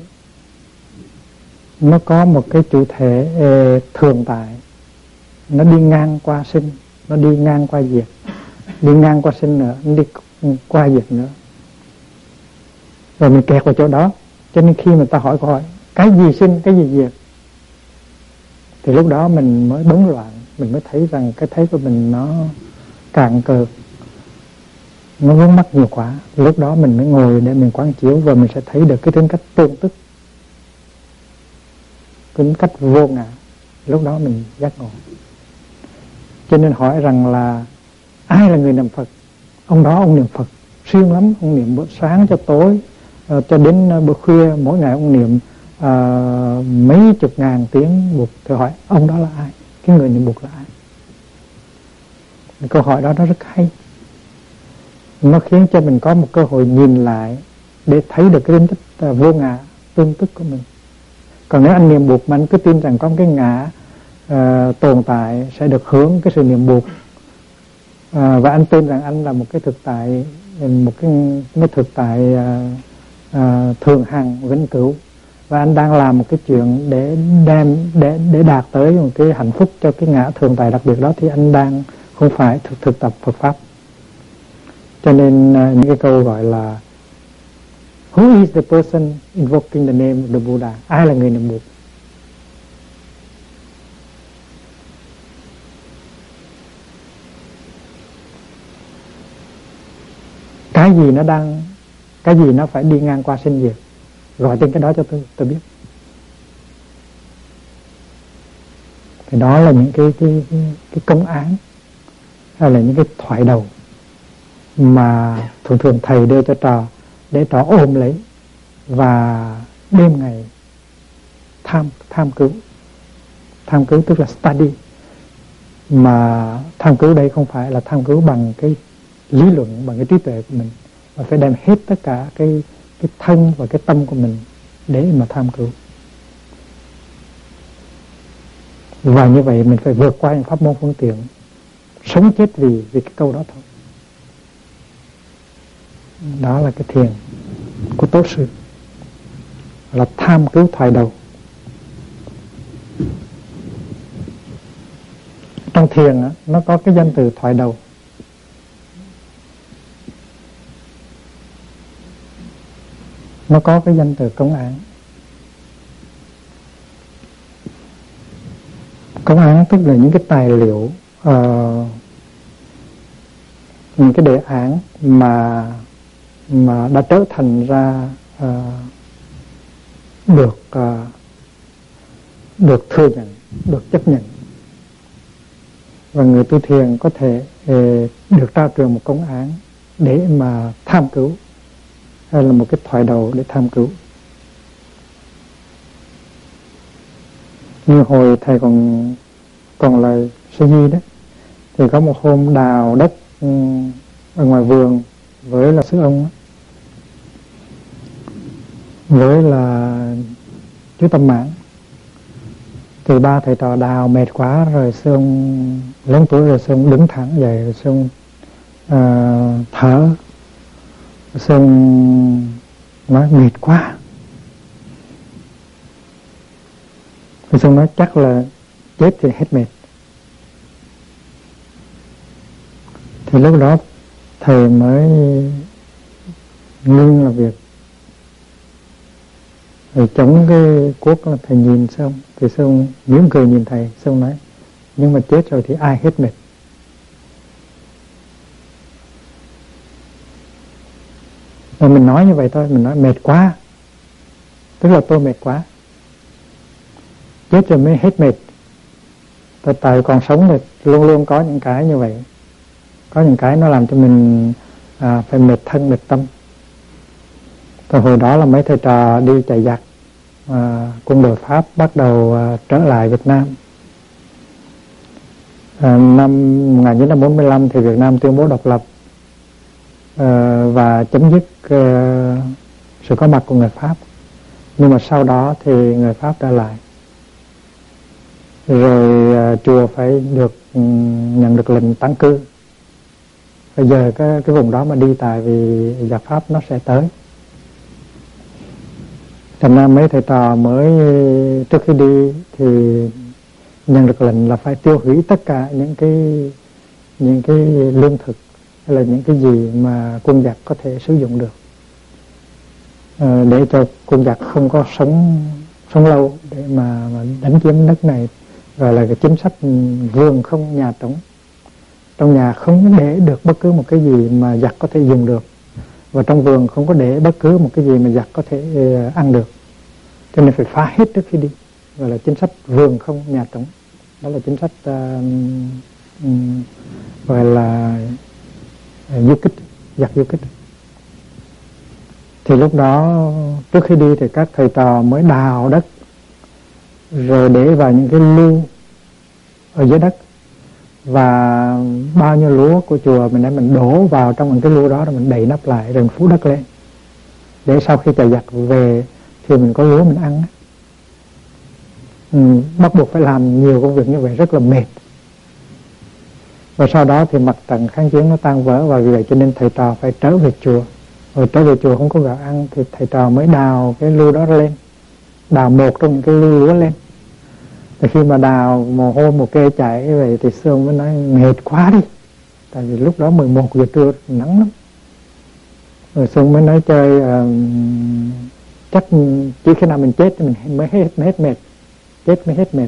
nó có một cái chủ thể eh, thường tại, nó đi ngang qua sinh, nó đi ngang qua diệt, đi ngang qua sinh nữa, nó đi qua diệt nữa. Rồi mình kẹt vào chỗ đó. Cho nên khi mà ta hỏi câu hỏi cái gì sinh, cái gì diệt, thì lúc đó mình mới bấn loạn. Mình mới thấy rằng cái thấy của mình nó cạn cợt, nó vướng mắc nhiều quá. Lúc đó mình mới ngồi để mình quán chiếu, và mình sẽ thấy được cái tính cách tương tức, tính cách vô ngã. Lúc đó mình giác ngộ. Cho nên hỏi rằng là ai là người niệm Phật? Ông đó ông niệm Phật siêng lắm, ông niệm bữa sáng cho tối, uh, cho đến bữa khuya. Mỗi ngày ông niệm uh, mấy chục ngàn tiếng buộc. Thì hỏi ông đó là ai? Cái người niệm buộc là ai? Câu hỏi đó nó rất hay. Nó khiến cho mình có một cơ hội nhìn lại để thấy được cái tính chất uh, vô ngã tương tức của mình. Còn nếu anh niệm buộc mà anh cứ tin rằng có một cái ngã uh, tồn tại sẽ được hưởng cái sự niệm buộc, uh, và anh tin rằng anh là một cái thực tại, một cái, cái thực tại uh, uh, thường hằng vĩnh cửu, và anh đang làm một cái chuyện để đem để để đạt tới một cái hạnh phúc cho cái ngã thường tại đặc biệt đó, thì anh đang không phải thực, thực tập Phật pháp. Cho nên uh, những cái câu gọi là Who is the person invoking the name of the Buddha? Ai là người niệm buộc? Cái gì nó đang, cái gì nó phải đi ngang qua sinh diệt? Gọi tên cái đó cho tôi, tôi biết. Thì đó là những cái cái cái, cái công án, hay là những cái thoại đầu mà thường thường thầy đưa cho trò, để trò ôm lấy và đêm ngày tham tham cứu. Tham cứu tức là study, mà tham cứu đây không phải là tham cứu bằng cái lý luận, bằng cái trí tuệ của mình, mà phải đem hết tất cả cái cái thân và cái tâm của mình để mà tham cứu. Và như vậy mình phải vượt qua những pháp môn phương tiện, sống chết vì vì cái câu đó thôi. Đó là cái thiền của Tốt Sư, là tham cứu thoại đầu. Trong thiền nó có cái danh từ thoại đầu. Nó có cái danh từ công án. Công án tức là những cái tài liệu, uh, những cái đề án mà mà đã trở thành ra uh, được uh, được thừa nhận, được chấp nhận, và người tu thiền có thể uh, được trao truyền một công án để mà tham cứu, hay là một cái thoại đầu để tham cứu. Như hồi thầy còn còn là sư nhi đấy, thì có một hôm đào đất um, ở ngoài vườn với là sư ông, với là chú Tâm Mãn. Thì ba thầy trò đào mệt quá rồi, sư ông lớn tuổi rồi, sư ông đứng thẳng dậy rồi sư ông uh, thở. Sư ông nói mệt quá. Thì sư ông nói chắc là chết thì hết mệt. Thì lúc đó thầy mới ngưng làm việc, Rồi chống cái cuốc là thầy nhìn xong, thì xong mỉm cười nhìn thầy, xong nói nhưng mà chết rồi thì ai hết mệt. Rồi mình nói như vậy thôi, mình nói mệt quá, tức là tôi mệt quá, chết rồi mới hết mệt. Tại, tại còn sống thì luôn luôn có những cái như vậy, có những cái nó làm cho mình à, phải mệt thân mệt tâm. Từ hồi đó là mấy thầy trò đi chạy giặc, à, quân đội Pháp bắt đầu à, trở lại Việt Nam. À, năm một nghìn chín trăm bốn mươi lăm thì Việt Nam tuyên bố độc lập à, và chấm dứt à, sự có mặt của người Pháp. Nhưng mà sau đó thì người Pháp trở lại, rồi à, chùa phải được nhận được lệnh tản cư. Bây giờ cái, cái vùng đó mà đi, tại vì giặc Pháp nó sẽ tới. Thành ra mấy thầy trò mới trước khi đi thì nhận được lệnh là phải tiêu hủy tất cả những cái những cái lương thực hay là những cái gì mà quân giặc có thể sử dụng được, à, để cho quân giặc không có sống sống lâu để mà, mà đánh chiếm đất này. Gọi là cái chính sách vườn không nhà trống, trong nhà không để được bất cứ một cái gì mà giặc có thể dùng được, và trong vườn không có để bất cứ một cái gì mà giặc có thể uh, ăn được, cho nên phải phá hết trước khi đi. Gọi là chính sách vườn không nhà trống. Đó là chính sách uh, um, gọi là uh, du kích, giặc du kích. Thì lúc đó trước khi đi thì các thầy trò mới đào đất rồi để vào những cái lu ở dưới đất, và bao nhiêu lúa của chùa mình đã mình đổ vào trong những cái lu đó, rồi mình đậy nắp lại, rồi mình phủ đất lên, để sau khi chạy giặc về thì mình có lúa mình ăn. Ừ, bắt buộc phải làm nhiều công việc như vậy, rất là mệt. Và sau đó thì mặt trận kháng chiến nó tan vỡ, và vì vậy cho nên thầy trò phải trở về chùa. Rồi trở về chùa không có gạo ăn thì thầy trò mới đào cái lu đó lên, đào một trong những cái lu lúa lên. Thì khi mà đào mồ hôi mồ kê chảy như vậy thì Sương mới nói mệt quá đi, tại vì lúc đó mười một giờ trưa nắng lắm. Rồi Sương mới nói chơi uh, chắc chỉ khi nào mình chết thì mình mới hết, mới hết mệt, chết mới hết mệt.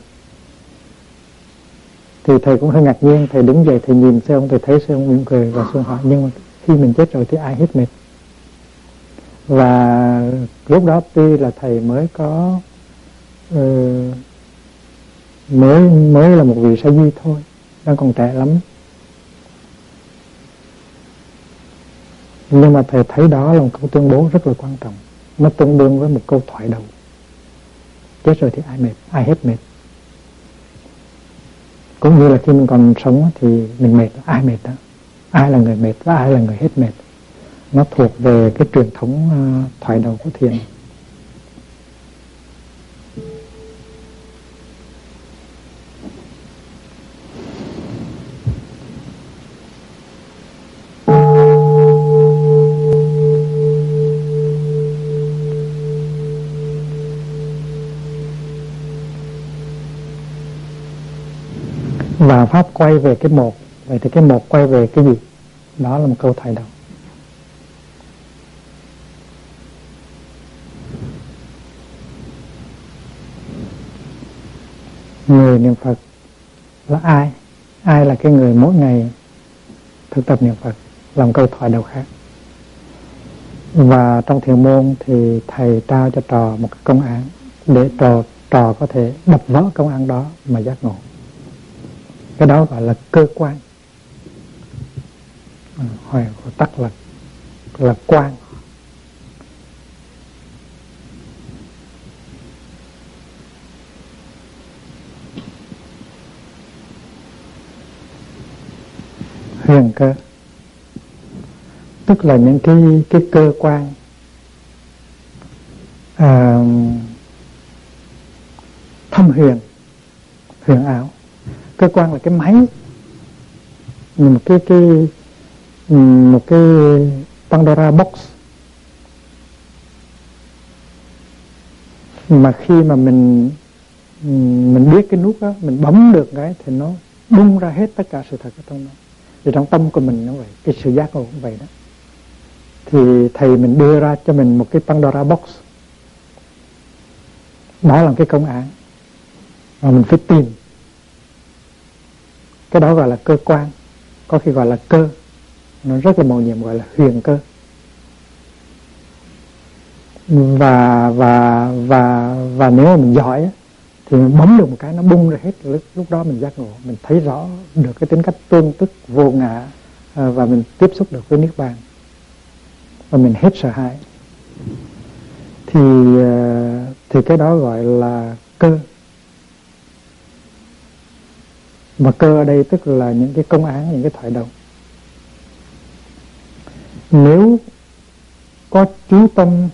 Thì thầy cũng hơi ngạc nhiên, thầy đứng dậy thầy nhìn Sương, thầy thấy Sương mỉm cười, và Sương hỏi nhưng mà khi mình chết rồi thì ai hết mệt. Và lúc đó tuy là thầy mới có uh, mới mới là một vị sa di thôi, đang còn trẻ lắm, nhưng mà thầy thấy đó là một câu tuyên bố rất là quan trọng. Nó tương đương với một câu thoại đầu: chết rồi thì ai mệt, ai hết mệt. Cũng như là khi mình còn sống thì mình mệt, ai mệt đó, ai là người mệt và ai là người hết mệt. Nó thuộc về cái truyền thống uh, thoại đầu của thiền. Và pháp quay về cái một. Vậy thì cái một quay về cái gì? Đó là một câu thoại đầu. Người niệm Phật là ai? Ai là cái người mỗi ngày thực tập niệm Phật? Là một câu thoại đầu khác. Và trong thiền môn thì thầy trao cho trò một cái công án để trò, trò có thể đập vỡ công án đó mà giác ngộ. Cái đó gọi là cơ quan. À, hỏi tắt là là quan. Huyền cơ, tức là những cái cái cơ quan à, thâm huyền, huyền ảo. Cơ quan là cái máy, một cái cái một cái Pandora box mà khi mà mình mình biết cái nút đó, mình bấm được cái thì nó bung ra hết tất cả sự thật ở trong đó. Thì trong tâm của mình nó vậy, cái sự giác ngộ cũng vậy đó. Thì thầy mình đưa ra cho mình một cái Pandora box, Đó là cái công án mà mình phải tìm. Cái đó gọi là cơ quan, có khi gọi là cơ, nó rất là màu nhiệm, gọi là huyền cơ. Và và và và nếu mà mình giỏi thì mình bấm được một cái nó bung ra hết. Lúc, lúc đó mình giác ngộ, mình thấy rõ được cái tính cách tương tức vô ngã, và mình tiếp xúc được với niết bàn, và mình hết sợ hãi. Thì thì cái đó gọi là cơ. Mà cơ ở đây tức là những cái công án, những cái thoại đầu. Nếu có chú tâm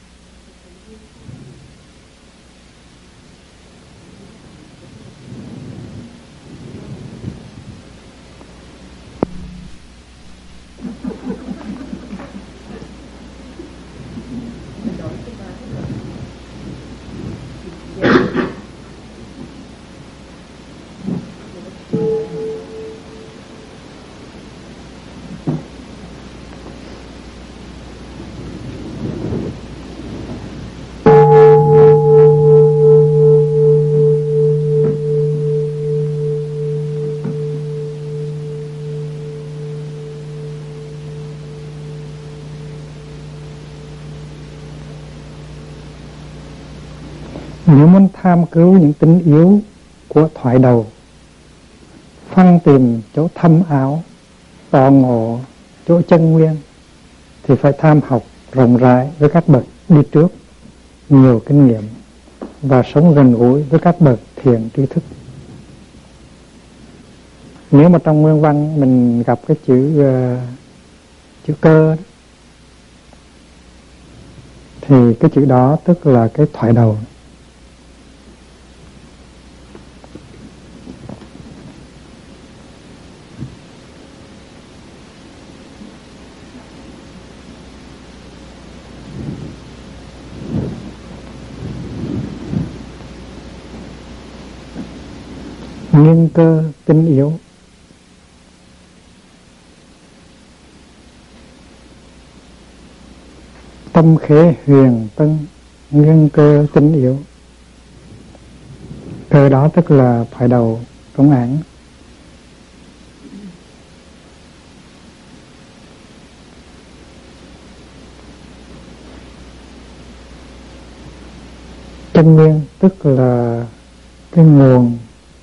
nếu muốn tham cứu những tính yếu của thoại đầu, phân tìm chỗ thâm áo, tỏ ngộ chỗ chân nguyên, thì phải tham học rộng rãi với các bậc đi trước, nhiều kinh nghiệm, và sống gần gũi với các bậc thiện tri thức. Nếu mà trong nguyên văn mình gặp cái chữ uh, chữ cơ, thì cái chữ đó tức là cái thoại đầu. Nghiêng cơ tinh yếu. Tâm khế huyền tân, nghiêng cơ tinh yếu. Cơ đó tức là thoại đầu công án. Chân nguyên tức là cái nguồn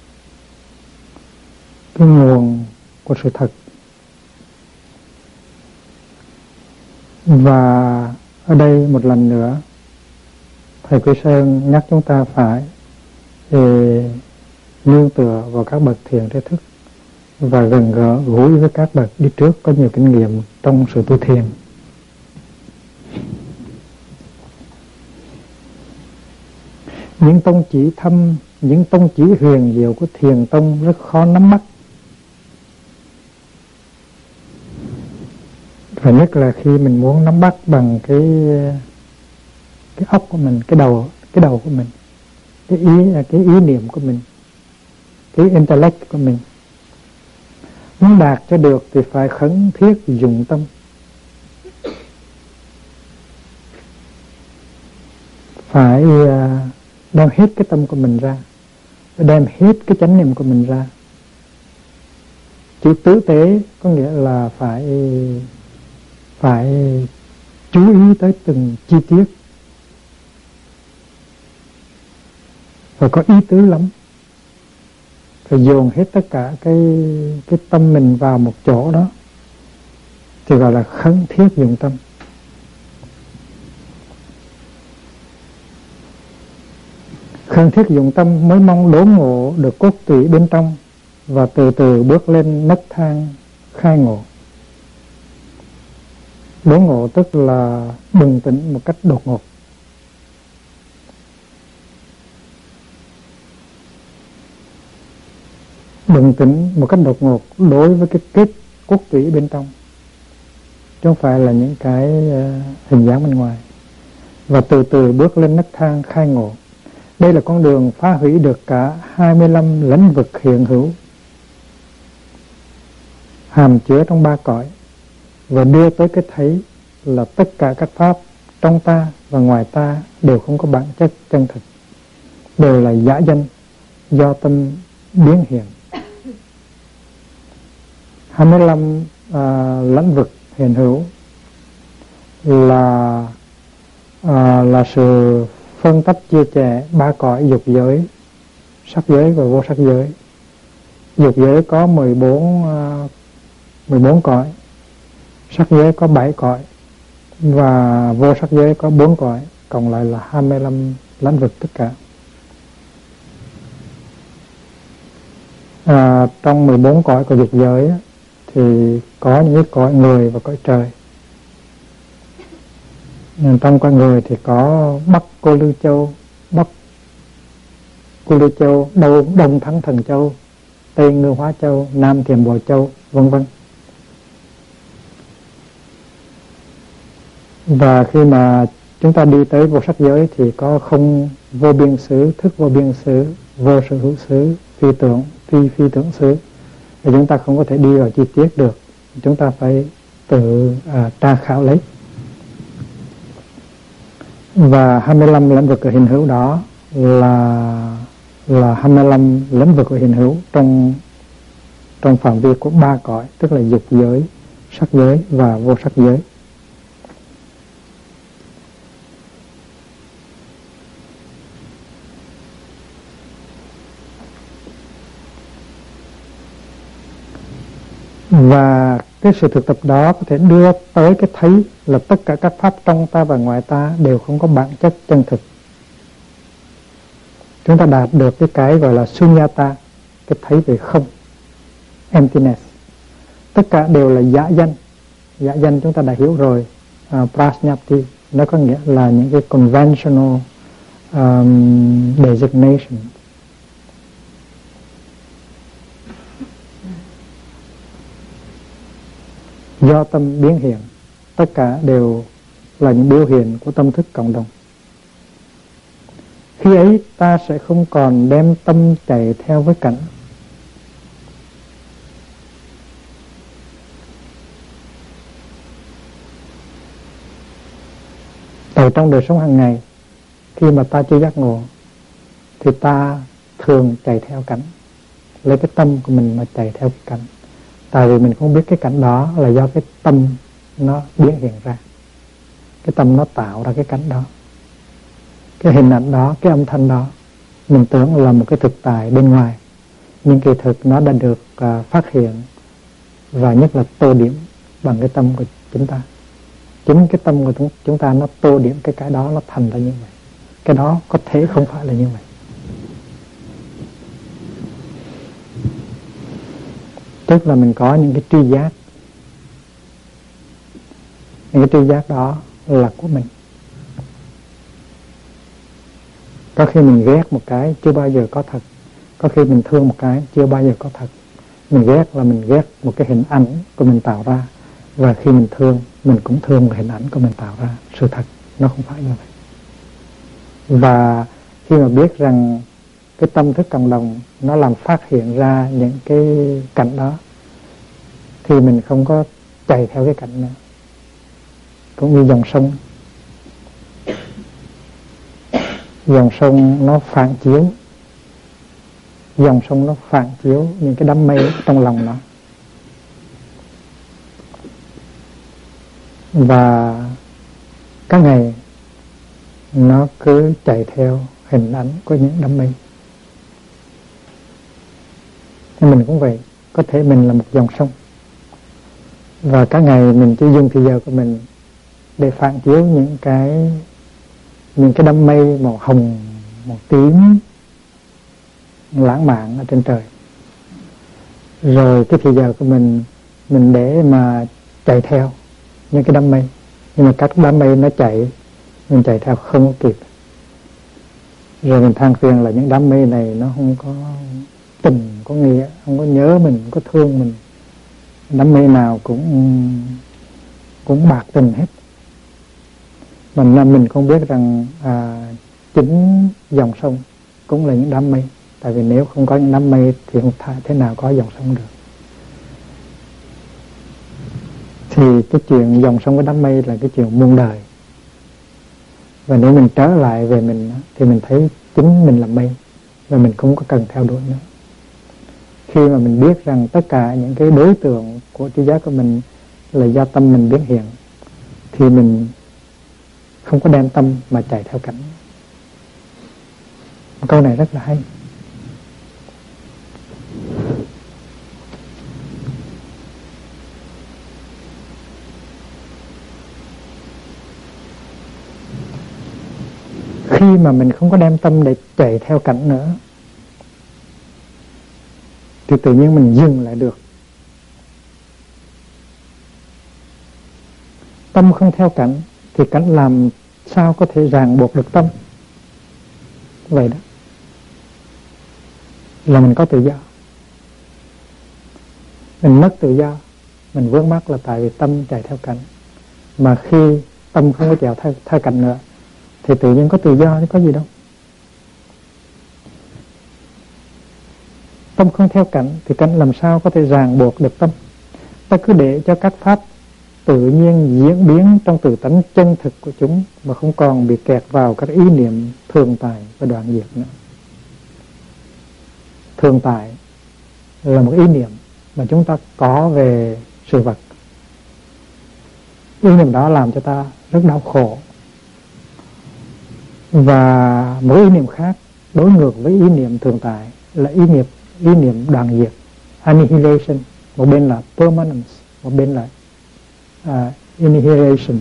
cái nguồn của sự thật. Và ở đây một lần nữa thầy Quý Sơn nhắc chúng ta phải nương tựa vào các bậc thiện tri thức và gần gỡ gũi với các bậc đi trước có nhiều kinh nghiệm trong sự tu thiền. Những tông chỉ thâm, những tông chỉ huyền diệu của thiền tông rất khó nắm bắt. Và nhất là khi mình muốn nắm bắt bằng cái cái óc của mình, cái đầu cái đầu của mình, cái ý cái ý niệm của mình, cái intellect của mình. Muốn đạt cho được thì phải khẩn thiết dùng tâm. Phải đem hết cái tâm của mình ra, đem hết cái chánh niệm của mình ra. Chữ tứ tế có nghĩa là phải phải chú ý tới từng chi tiết và có ý tứ lắm, phải dồn hết tất cả cái cái tâm mình vào một chỗ đó thì gọi là khẩn thiết dùng tâm. Khẩn thiết dụng tâm mới mong đốn ngộ được cốt tủy bên trong và từ từ bước lên nấc thang khai ngộ. Đốn ngộ tức là bừng tỉnh một cách đột ngột. Bừng tỉnh một cách đột ngột đối với cái kết cốt tủy bên trong, chứ không phải là những cái hình dáng bên ngoài. Và từ từ bước lên nấc thang khai ngộ. Đây là con đường phá hủy được cả hai mươi lăm lĩnh vực hiện hữu hàm chứa trong ba cõi, và đưa tới cái thấy là tất cả các pháp trong ta và ngoài ta đều không có bản chất chân thực. đều là giả danh do tâm biến hiện. hai mươi lăm à, lãnh vực hiện hữu là à, là sự phân tách chia sẻ ba cõi dục giới, sắc giới và vô sắc giới. Dục giới có mười bốn uh, mười bốn cõi, sắc giới có bảy cõi và vô sắc giới có bốn cõi, cộng lại là hai mươi lăm lãnh vực tất cả. À, trong mười bốn cõi của dục giới thì có những cái cõi người và cõi trời. Nên trong con người thì có Bắc Cô Lưu Châu, Bắc Cô Lưu Châu, Đông, Đông Thắng Thần Châu, Tây Ngư Hóa Châu, Nam Thiểm Bồ Châu, vân vân. Và khi mà chúng ta đi tới vô sắc giới thì có không vô biên xứ, thức vô biên xứ, vô sở hữu xứ, phi tưởng, phi phi tưởng xứ. Thì chúng ta không có thể đi vào chi tiết được, chúng ta phải tự à, tra khảo lấy. Và hai mươi lăm lĩnh vực của hiện hữu đó là là hai mươi lăm lĩnh vực của hiện hữu trong trong phạm vi của ba cõi, tức là dục giới, sắc giới và vô sắc giới. Và cái sự thực tập đó có thể đưa tới cái thấy là tất cả các pháp trong ta và ngoài ta đều không có bản chất chân thực. Chúng ta đạt được cái cái gọi là sunyata, cái thấy về không, emptiness. Tất cả đều là giả danh. Giả danh chúng ta đã hiểu rồi, uh, prajnapti, nó có nghĩa là những cái conventional um, designation. Do tâm biến hiện, tất cả đều là những biểu hiện của tâm thức cộng đồng. Khi ấy ta sẽ không còn đem tâm chạy theo với cảnh. Tại trong đời sống hàng ngày, khi mà ta chưa giác ngộ thì ta thường chạy theo cảnh, lấy cái tâm của mình mà chạy theo cái cảnh. Tại vì mình không biết cái cảnh đó là do cái tâm nó biến hiện ra. Cái tâm nó tạo ra cái cảnh đó, cái hình ảnh đó, cái âm thanh đó. Mình tưởng là một cái thực tại bên ngoài, nhưng kỳ thực nó đã được uh, phát hiện và nhất là tô điểm bằng cái tâm của chúng ta. Chính cái tâm của chúng ta nó tô điểm cái cái đó, nó thành ra như vậy. Cái đó có thể không phải là như vậy. Tức là mình có những cái tri giác. Những cái tri giác đó là của mình. Có khi mình ghét một cái chưa bao giờ có thật. Có khi mình thương một cái chưa bao giờ có thật. Mình ghét là mình ghét một cái hình ảnh của mình tạo ra. Và khi mình thương, mình cũng thương một hình ảnh của mình tạo ra. Sự thật nó không phải như vậy. Và khi mà biết rằng cái tâm thức cộng đồng nó làm phát hiện ra những cái cảnh đó, thì mình không có chạy theo cái cảnh nữa. Cũng như dòng sông. Dòng sông nó phản chiếu. Dòng sông nó phản chiếu những cái đám mây trong lòng nó. Và các ngày nó cứ chạy theo hình ảnh của những đám mây. Nên mình cũng vậy. Có thể mình là một dòng sông, và cả ngày mình chỉ dùng thời giờ của mình để phản chiếu những cái những cái đám mây màu hồng, màu tím lãng mạn ở trên trời. Rồi cái thời giờ của mình mình để mà chạy theo những cái đám mây. Nhưng mà các đám mây nó chạy, mình chạy theo không kịp. Rồi mình than phiền là những đám mây này nó không có tình, có nghĩa, không có nhớ mình, không có thương mình. Đám mây nào cũng cũng bạc tình hết. Mình mình không biết rằng à, chính dòng sông cũng là những đám mây. Tại vì nếu không có những đám mây thì không thế nào có dòng sông được. Thì cái chuyện dòng sông với đám mây là cái chuyện muôn đời. Và nếu mình trở lại về mình thì mình thấy chính mình là mây, và mình không có cần theo đuổi nữa. Khi mà mình biết rằng tất cả những cái đối tượng của tri giác của mình là do tâm mình biến hiện, thì mình không có đem tâm mà chạy theo cảnh. Câu này rất là hay. Khi mà mình không có đem tâm để chạy theo cảnh nữa, thì tự nhiên mình dừng lại được. Tâm không theo cảnh thì cảnh làm sao có thể ràng buộc được tâm. Vậy đó là mình có tự do. Mình mất tự do, mình vướng mắc là tại vì tâm chạy theo cảnh. Mà khi tâm không có chạy theo, theo cảnh nữa thì tự nhiên có tự do chứ có gì đâu. Tâm không theo cảnh thì cảnh làm sao có thể ràng buộc được tâm. Ta cứ để cho các pháp tự nhiên diễn biến trong tự tánh chân thực của chúng, mà không còn bị kẹt vào các ý niệm thường tại và đoạn diệt nữa. Thường tại là một ý niệm mà chúng ta có về sự vật. Ý niệm đó làm cho ta rất đau khổ. Và một ý niệm khác đối ngược với ý niệm thường tại là ý niệm ý niệm đoạn diệt, annihilation. Một bên là permanence, một bên là uh, annihilation.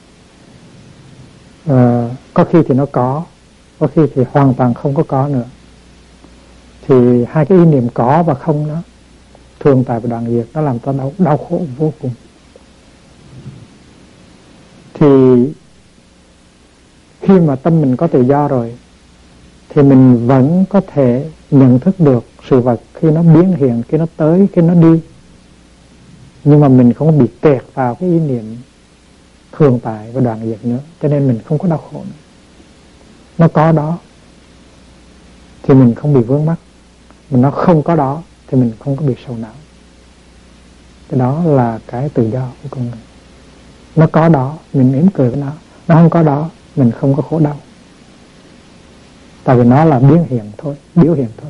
Uh, có khi thì nó có, có khi thì hoàn toàn không có có nữa. Thì hai cái ý niệm có và không đó, thường tại và đoạn diệt, nó làm ta đau, đau khổ vô cùng. Thì khi mà tâm mình có tự do rồi thì mình vẫn có thể nhận thức được sự vật khi nó biến hiện, khi nó tới, khi nó đi. Nhưng mà mình không bị kẹt vào cái ý niệm thường tại và đoạn diệt nữa, cho nên mình không có đau khổ nữa. Nó có đó thì mình không bị vướng mắc, mà nó không có đó thì mình không có bị sầu não. Cái đó là cái tự do của con người. Nó có đó mình mỉm cười với nó, nó không có đó mình không có khổ đau, tại vì nó là biến hiện thôi, biểu hiện thôi.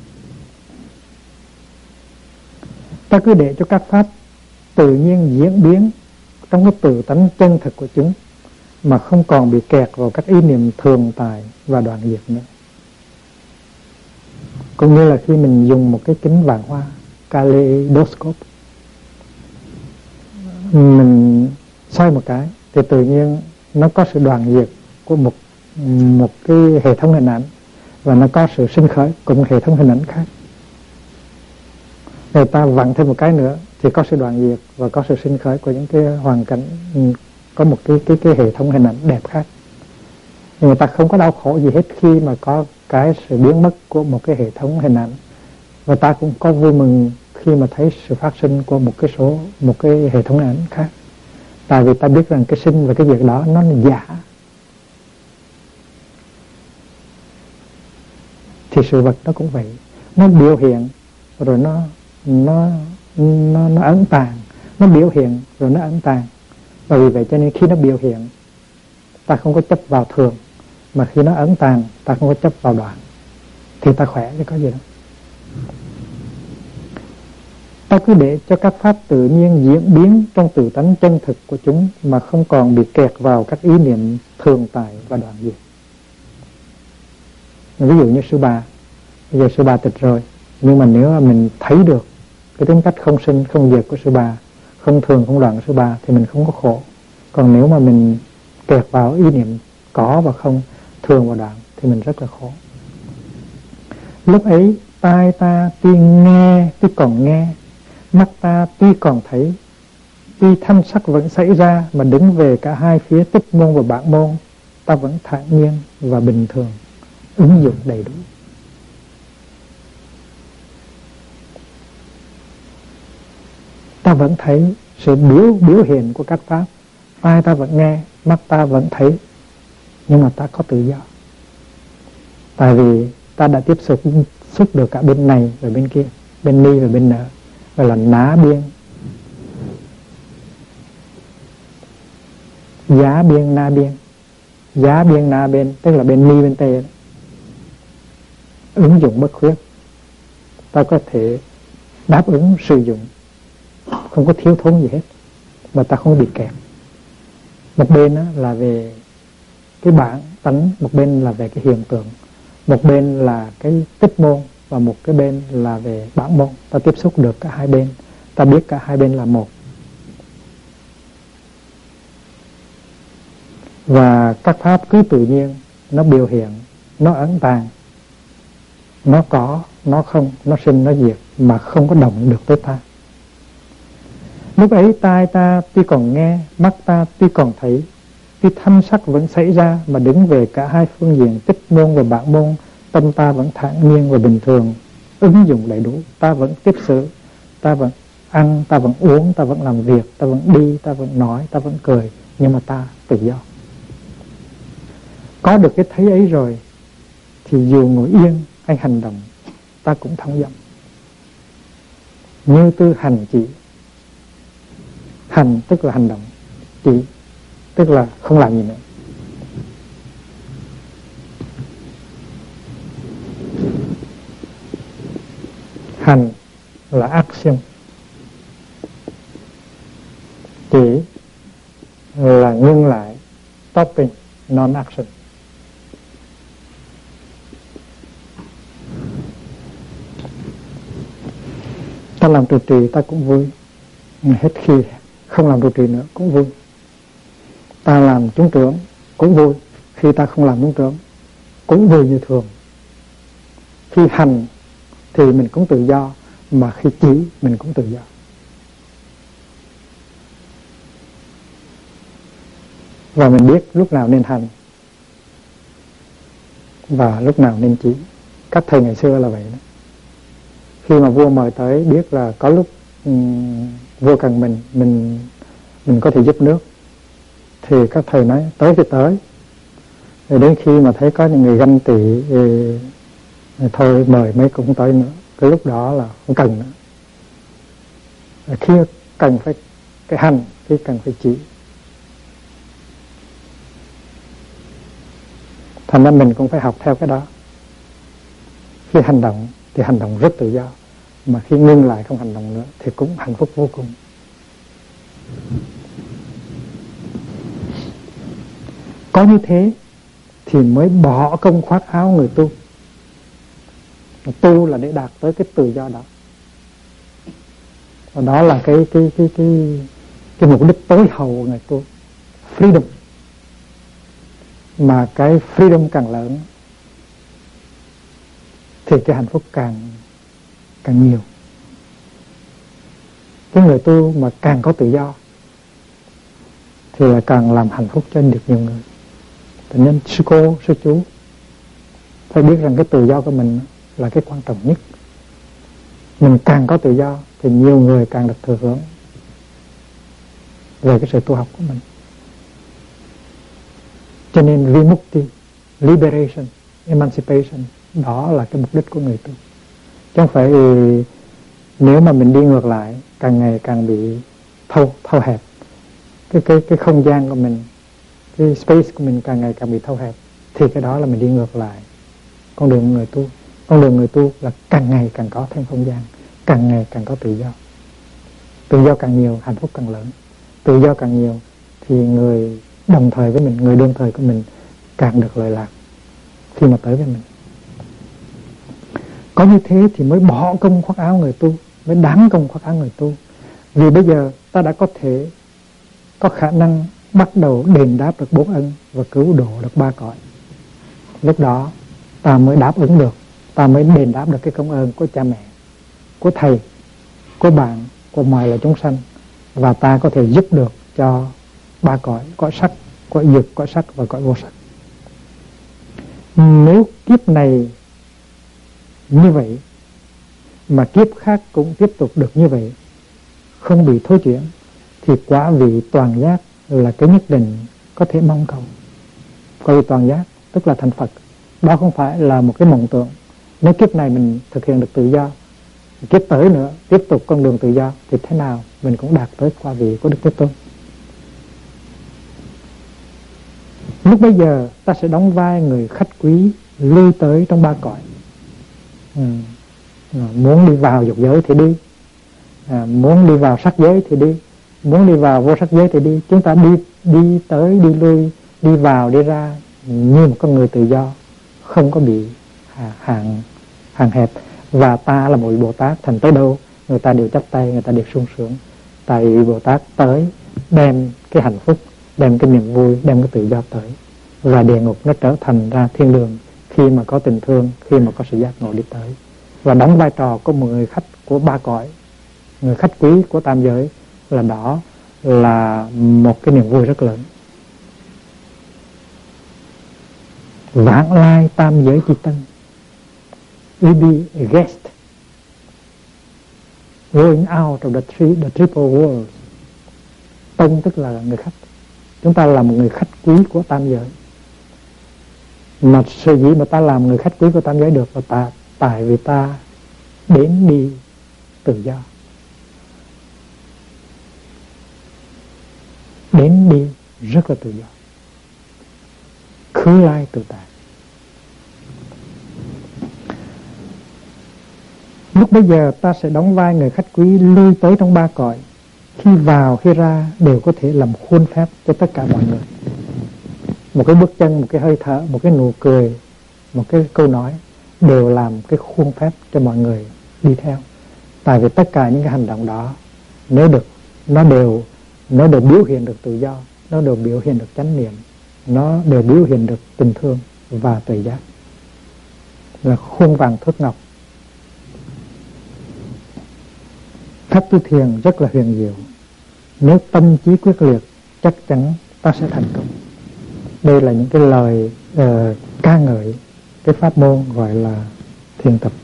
Ta cứ để cho các pháp tự nhiên diễn biến trong cái tự tánh chân thực của chúng, mà không còn bị kẹt vào các ý niệm thường tại và đoạn diệt nữa. Cũng như là khi mình dùng một cái kính vạn hoa, kaleidoscope, mình xoay một cái thì tự nhiên nó có sự đoạn diệt của một một cái hệ thống hình ảnh, và nó có sự sinh khởi của một hệ thống hình ảnh khác. Người ta vặn thêm một cái nữa thì có sự đoạn diệt và có sự sinh khởi của những cái hoàn cảnh, có một cái cái cái hệ thống hình ảnh đẹp khác. Nhưng người ta không có đau khổ gì hết khi mà có cái sự biến mất của một cái hệ thống hình ảnh, và ta cũng có vui mừng khi mà thấy sự phát sinh của một cái số một cái hệ thống hình ảnh khác, tại vì ta biết rằng cái sinh và cái diệt đó nó là giả. Thì sự vật nó cũng vậy, nó biểu hiện rồi nó nó nó nó ẩn tàng, nó biểu hiện rồi nó ẩn tàng. Và vì vậy cho nên khi nó biểu hiện ta không có chấp vào thường, mà khi nó ẩn tàng ta không có chấp vào đoạn, thì ta khỏe chứ có gì đâu. Ta cứ để cho các pháp tự nhiên diễn biến trong tự tánh chân thực của chúng, mà không còn bị kẹt vào các ý niệm thường tại và đoạn diệt. Ví dụ như sư bà, bây giờ sư bà tịch rồi, nhưng mà nếu mà mình thấy được cái tính cách không sinh không diệt của sư bà, không thường không đoạn của sư bà, thì mình không có khổ. Còn nếu mà mình kẹt vào ý niệm có và không, thường và đoạn, thì mình rất là khổ. Lúc ấy tai ta tuy nghe, tuy còn nghe, mắt ta tuy còn thấy, tuy thanh sắc vẫn xảy ra, mà đứng về cả hai phía tích môn và bản môn, ta vẫn thản nhiên và bình thường, ứng dụng đầy đủ. Ta vẫn thấy sự biểu biểu hiện của các pháp, tai ta vẫn nghe, mắt ta vẫn thấy, nhưng mà ta có tự do, tại vì ta đã tiếp xúc xúc được cả bên này và bên kia, bên ni và bên nợ, gọi là ná biên, giá biên na biên. Giá biên na bên tức là bên ni bên tê. ứng dụng bất khuyết, ta có thể đáp ứng sử dụng, không có thiếu thốn gì hết, mà ta không bị kẹt. Một bên là về cái bản tánh, một bên là về cái hiện tượng, một bên là cái tích môn, và một cái bên là về bản môn. Ta tiếp xúc được cả hai bên, ta biết cả hai bên là một. Và các pháp cứ tự nhiên nó biểu hiện, nó ẩn tàng, nó có, nó không, nó sinh, nó diệt, mà không có động được tới ta. Lúc ấy tai ta tuy còn nghe, mắt ta tuy còn thấy, tuy thanh sắc vẫn xảy ra, mà đứng về cả hai phương diện tích môn và bản môn, tâm ta vẫn thản nhiên và bình thường, ứng dụng đầy đủ. Ta vẫn tiếp xử, ta vẫn ăn, ta vẫn uống, ta vẫn làm việc, ta vẫn đi, ta vẫn nói, ta vẫn cười, nhưng mà ta tự do. Có được cái thấy ấy rồi thì dù ngồi yên hay hành động, ta cũng thông dong. Như tư hành chỉ. Hành tức là hành động, chỉ tức là không làm gì nữa. Hành là action, chỉ là ngưng lại, stopping, non-action. Ta làm trụ trì ta cũng vui, hết khi không làm trụ trì nữa cũng vui. Ta làm chúng trưởng cũng vui, khi ta không làm chúng trưởng cũng vui như thường. Khi hành thì mình cũng tự do, mà khi chỉ mình cũng tự do. Và mình biết lúc nào nên hành và lúc nào nên chỉ. Các thầy ngày xưa là vậy đó. Khi mà vua mời tới, biết là có lúc um, vua cần mình, mình mình có thể giúp nước, thì các thầy nói tới thì tới. Rồi đến khi mà thấy có những người ganh tị thì, thì thôi mời mấy cũng tới nữa. Cái lúc đó là không cần nữa. Rồi khi cần phải cái hành, khi cần phải chỉ. Thành ra mình cũng phải học theo cái đó. Khi hành động thì hành động rất tự do, mà khi ngưng lại không hành động nữa thì cũng hạnh phúc vô cùng. Có như thế thì mới bỏ công khoác áo người tu. Tu là để đạt tới cái tự do đó. Và đó là cái cái cái cái cái mục đích tối hậu của người tu, freedom. Mà cái freedom càng lớn thì cái hạnh phúc càng càng nhiều. Cái người tu mà càng có tự do thì là càng làm hạnh phúc cho được nhiều người. Thế nên sư cô, sư chú phải biết rằng cái tự do của mình là cái quan trọng nhất. Mình càng có tự do thì nhiều người càng được thừa hưởng về cái sự tu học của mình. Cho nên Vimukti, liberation, emancipation, đó là cái mục đích của người tu. Chứ không phải vì nếu mà mình đi ngược lại, càng ngày càng bị thâu, thâu hẹp. Cái, cái, cái không gian của mình, cái space của mình càng ngày càng bị thâu hẹp, thì cái đó là mình đi ngược lại con đường người tu. Con đường người tu là càng ngày càng có thêm không gian, càng ngày càng có tự do. Tự do càng nhiều, hạnh phúc càng lớn. Tự do càng nhiều thì người đồng thời với mình, người đương thời của mình càng được lợi lạc khi mà tới với mình. Có như thế thì mới bỏ công khoác áo người tu, mới đáng công khoác áo người tu. Vì bây giờ ta đã có thể có khả năng bắt đầu đền đáp được bốn ân và cứu độ được ba cõi. Lúc đó ta mới đáp ứng được, ta mới đền đáp được cái công ơn của cha mẹ, của thầy, của bạn, của mọi loài chúng sanh. Và ta có thể giúp được cho ba cõi, cõi sắc, cõi dục, cõi sắc và cõi vô sắc. Nếu kiếp này như vậy mà kiếp khác cũng tiếp tục được như vậy, không bị thối chuyển, thì quả vị toàn giác là cái nhất định có thể mong cầu. Quả vị toàn giác tức là thành Phật. Đó không phải là một cái mộng tưởng. Nếu kiếp này mình thực hiện được tự do, kiếp tới nữa tiếp tục con đường tự do, thì thế nào mình cũng đạt tới quả vị của Đức Thế Tôn. Lúc bây giờ ta sẽ đóng vai người khách quý lui tới trong ba cõi. Ừ. Muốn đi vào dục giới thì đi, à, muốn đi vào sắc giới thì đi, muốn đi vào vô sắc giới thì đi. Chúng ta đi đi tới đi lui, đi vào đi ra như một con người tự do, không có bị hạn hạn hẹp. Và ta là một vị Bồ Tát, thành tới đâu người ta đều chắp tay, người ta đều sung sướng. Tại vì Bồ Tát tới đem cái hạnh phúc, đem cái niềm vui, đem cái tự do tới. Và địa ngục nó trở thành ra thiên đường khi mà có tình thương, khi mà có sự giác ngộ đi tới. Và đóng vai trò của một người khách của ba cõi, người khách quý của tam giới, là đó là một cái niềm vui rất lớn. Vãng lai tam giới chi tân, we be a guest going out of the, three, the triple worlds. Tân tức là người khách. Chúng ta là một người khách quý của tam giới. Mà sự gì mà ta làm người khách quý của tam giới được là ta, tại vì ta đến đi tự do, đến đi rất là tự do, khứ lai tự tại. Lúc bây giờ ta sẽ đóng vai người khách quý lui tới trong ba cõi. Khi vào khi ra đều có thể làm khuôn phép cho tất cả mọi người. Một cái bước chân, một cái hơi thở, một cái nụ cười, một cái câu nói đều làm cái khuôn phép cho mọi người đi theo. Tại vì tất cả những cái hành động đó, nếu được, nó đều nó đều biểu hiện được tự do, nó đều biểu hiện được chánh niệm, nó đều biểu hiện được tình thương và tuệ giác. Là khuôn vàng thước ngọc. Pháp tu thiền rất là huyền diệu. Nếu tâm trí quyết liệt, chắc chắn ta sẽ thành công. Đây là những cái lời uh, ca ngợi cái pháp môn gọi là thiền tập.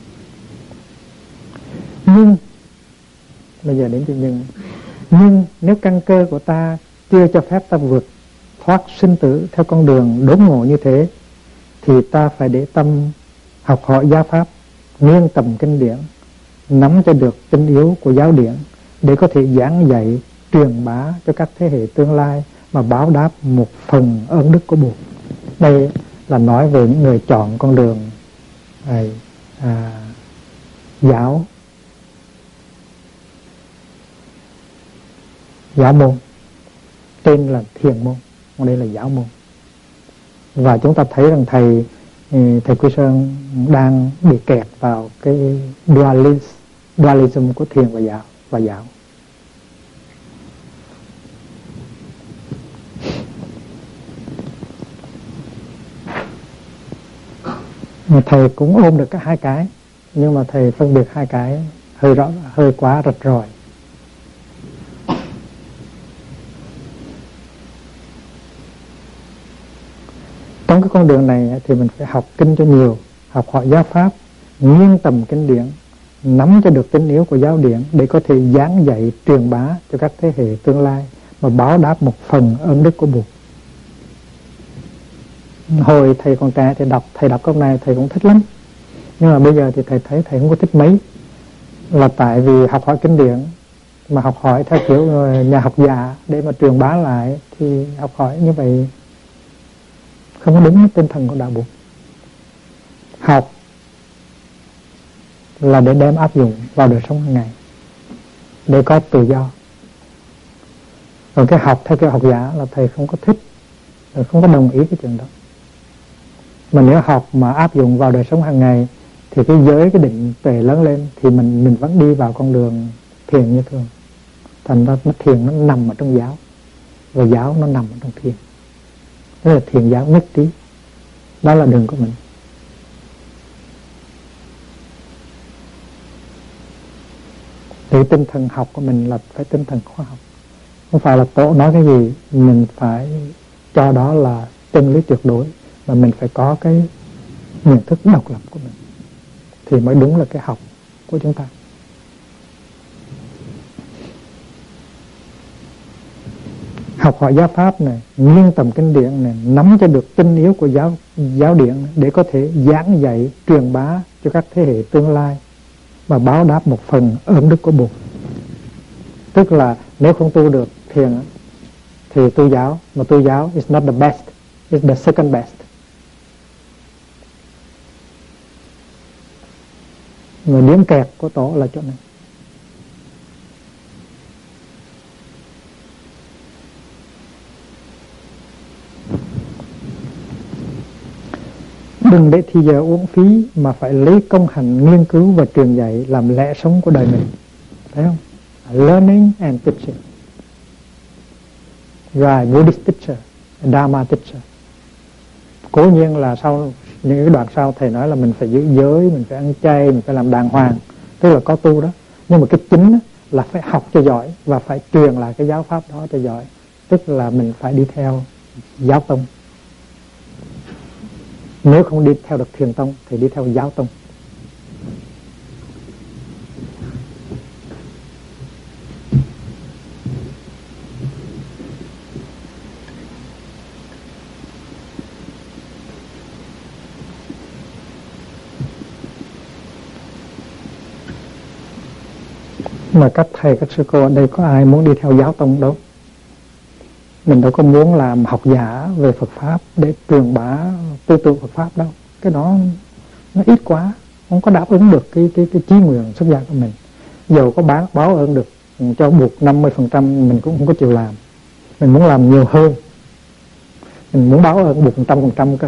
Nhưng bây giờ đến chữ nhưng. Nhưng nếu căn cơ của ta chưa cho phép ta vượt thoát sinh tử theo con đường đốn ngộ như thế, thì ta phải để tâm học hỏi giáo pháp, nghiêng tầm kinh điển, nắm cho được tinh yếu của giáo điển để có thể giảng dạy, truyền bá cho các thế hệ tương lai mà báo đáp một phần ơn đức của Bụt. Đây là nói về những người chọn con đường à, à, giáo giáo môn, tên là thiền môn, còn đây là giáo môn. Và chúng ta thấy rằng thầy thầy Quy Sơn đang bị kẹt vào cái dualism, dualism của thiền và giáo và giáo. Thầy cũng ôm được cả hai cái, nhưng mà thầy phân biệt hai cái hơi rõ, hơi quá rạch ròi. Trong cái con đường này thì mình phải học kinh cho nhiều, học hỏi giáo pháp, nghiêng tầm kinh điển, nắm cho được tinh yếu của giáo điển để có thể giảng dạy, truyền bá cho các thế hệ tương lai mà báo đáp một phần ơn đức của Bụt. Hồi thầy còn trẻ thì đọc thầy đọc câu này thầy cũng thích lắm, nhưng mà bây giờ thì thầy thấy thầy không có thích mấy, là tại vì học hỏi kinh điển mà học hỏi theo kiểu nhà học giả để mà truyền bá lại thì học hỏi như vậy không có đúng với tinh thần của đạo Bụt. Học là để đem áp dụng vào đời sống hàng ngày để có tự do. Còn cái học theo kiểu học giả là thầy không có thích, thầy không có đồng ý cái chuyện đó. Mà nếu học mà áp dụng vào đời sống hàng ngày thì cái giới, cái định tuệ lớn lên thì mình mình vẫn đi vào con đường thiền như thường. Thành ra nó thiền nó nằm ở trong giáo và giáo nó nằm ở trong thiền. Đó là thiền giáo nhất trí. Đó là đường của mình. Thì tinh thần học của mình là phải tinh thần khoa học. Không phải là tổ nói cái gì mình phải cho đó là chân lý tuyệt đối, mà mình phải có cái nhận thức độc lập của mình thì mới đúng là cái học của chúng ta. Học hỏi giáo pháp này, nghiêng tầm kinh điển này, nắm cho được tinh yếu của giáo giáo điển để có thể giảng dạy, truyền bá cho các thế hệ tương lai và báo đáp một phần ơn đức của Bụt. Tức là nếu không tu được thiền thì tu giáo, mà tu giáo is not the best, is the second best. Mà điểm kẹt của tổ là chỗ này. Đừng để thì giờ uổng phí mà phải lấy công hành nghiên cứu và truyền dạy làm lẽ sống của đời mình. Thấy không? Learning and teaching. Right, Buddhist teacher, Dharma teacher. Cố nhiên là sau những cái đoạn sau thầy nói là mình phải giữ giới, mình phải ăn chay, mình phải làm đàng hoàng, tức là có tu đó. Nhưng mà cái chính là phải học cho giỏi và phải truyền lại cái giáo pháp đó cho giỏi. Tức là mình phải đi theo giáo tông. Nếu không đi theo được thiền tông thì đi theo giáo tông. Mà các thầy, các sư cô ở đây có ai muốn đi theo giáo tông đâu. Mình đâu có muốn làm học giả về Phật Pháp để truyền bá tư tưởng Phật Pháp đâu. Cái đó nó ít quá, không có đáp ứng được cái cái cái chí nguyện xuất gia của mình. Dầu có báo, báo ơn được cho buộc năm mươi phần trăm mình cũng không có chịu làm. Mình muốn làm nhiều hơn. Mình muốn báo ơn buộc một trăm phần trăm cơ.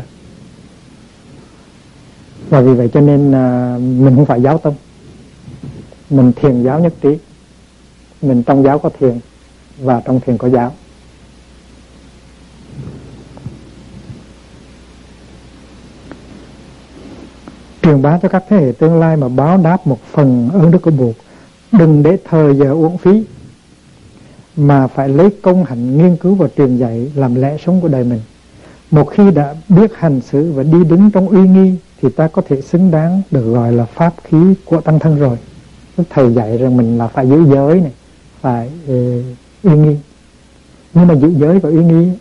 Và vì vậy cho nên uh, mình không phải giáo tông. Mình thiền giáo nhất trí. Mình trong giáo có thiền và trong thiền có giáo. Truyền bá cho các thế hệ tương lai mà báo đáp một phần ơn đức của Bụt. Đừng để thời giờ uổng phí mà phải lấy công hạnh nghiên cứu và truyền dạy làm lẽ sống của đời mình. Một khi đã biết hành xử và đi đứng trong uy nghi thì ta có thể xứng đáng được gọi là pháp khí của tăng thân rồi. Thầy dạy rằng mình là phải giữ giới này, phải uh, uy nghi. Nhưng mà giữ giới và uy nghi,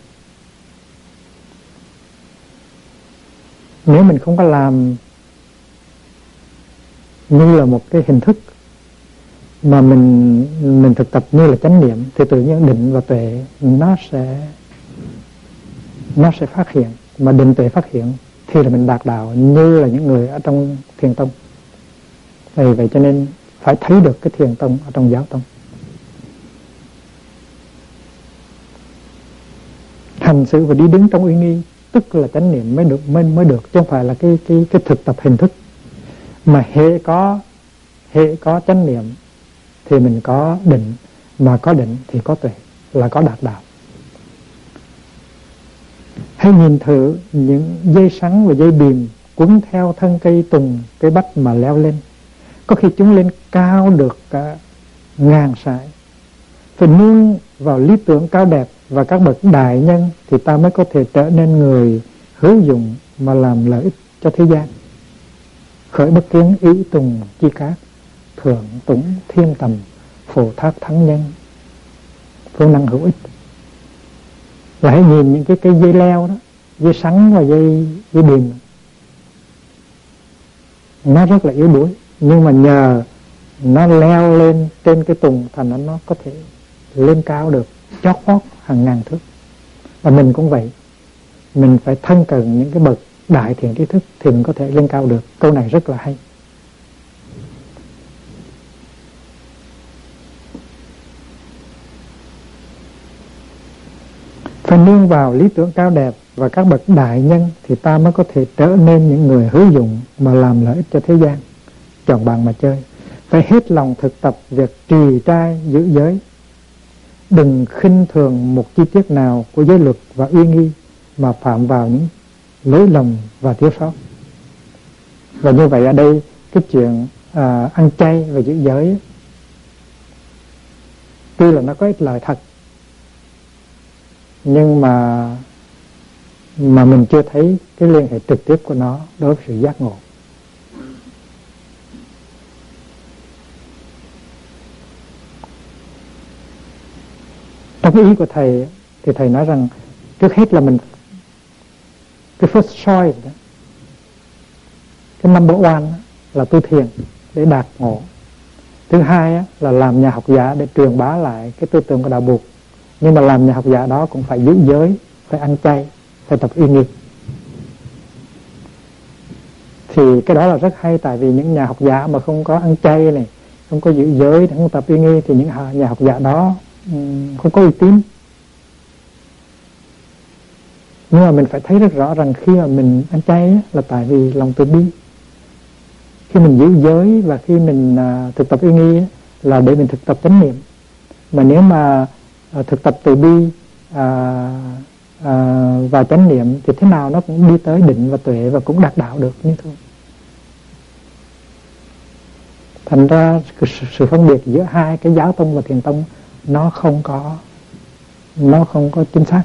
nếu mình không có làm như là một cái hình thức mà mình mình thực tập như là chánh niệm thì tự nhiên định và tuệ nó sẽ nó sẽ phát hiện. Mà định tuệ phát hiện thì là mình đạt đạo như là những người ở trong thiền tông. Vì vậy cho nên phải thấy được cái thiền tông ở trong giáo tông. Hành xử và đi đứng trong uy nghi tức là chánh niệm mới được mới mới được chứ không phải là cái cái cái thực tập hình thức. Mà hệ có hệ có chánh niệm thì mình có định, mà có định thì có tuệ, là có đạt đạo. Hãy nhìn thử những dây sắn và dây bìm quấn theo thân cây tùng, cây bách mà leo lên. Có khi chúng lên cao được cả ngàn sải. Phải nương vào lý tưởng cao đẹp và các bậc đại nhân thì ta mới có thể trở nên người hữu dụng mà làm lợi ích cho thế gian. Khởi bất kiến ý tùng chi cát, thượng tủng thiên tầm, phổ thác thắng nhân, vô năng hữu ích. Là hãy nhìn những cái cây dây leo đó, dây sắn và dây, dây bìm. Nó rất là yếu đuối, nhưng mà nhờ nó leo lên trên cái tùng thành nó, nó có thể lên cao được, chót vót hàng ngàn thước. Và mình cũng vậy. Mình phải thân cận những cái bậc đại thiện trí thức thì mình có thể lên cao được. Câu này rất là hay. Phải nương vào lý tưởng cao đẹp và các bậc đại nhân thì ta mới có thể trở nên những người hữu dụng mà làm lợi ích cho thế gian. Chọn bạn mà chơi. Phải hết lòng thực tập việc trì trai giữ giới. Đừng khinh thường một chi tiết nào của giới luật và uy nghi mà phạm vào những lỗi lầm và thiếu sót. Và như vậy ở đây cái chuyện à, ăn chay và giữ giới tuy là nó có ích lợi thật, nhưng mà mà mình chưa thấy cái liên hệ trực tiếp của nó đối với sự giác ngộ. Trong cái ý của thầy thì thầy nói rằng trước hết là mình cái first choice đó, cái number one đó, là tu thiền để đạt ngộ. Thứ hai đó, là làm nhà học giả để truyền bá lại cái tư tưởng của đạo Bụt. Nhưng mà làm nhà học giả đó cũng phải giữ giới, phải ăn chay, phải tập uy nghi. thì cái đó là rất hay. Tại vì những nhà học giả mà không có ăn chay này, không có giữ giới, không tập uy nghi, thì những nhà học giả đó um, không có uy tín. Nhưng mà mình phải thấy rất rõ rằng khi mà mình ăn chay á, là tại vì lòng từ bi. Khi mình giữ giới và khi mình uh, thực tập uy nghi á, là để mình thực tập chánh niệm. Mà nếu mà uh, thực tập từ bi uh, uh, và chánh niệm thì thế nào nó cũng đi tới định và tuệ và cũng đạt đạo được như thôi. Thành ra sự, sự phân biệt giữa hai cái giáo tông và thiền tông nó không có nó không có chính xác.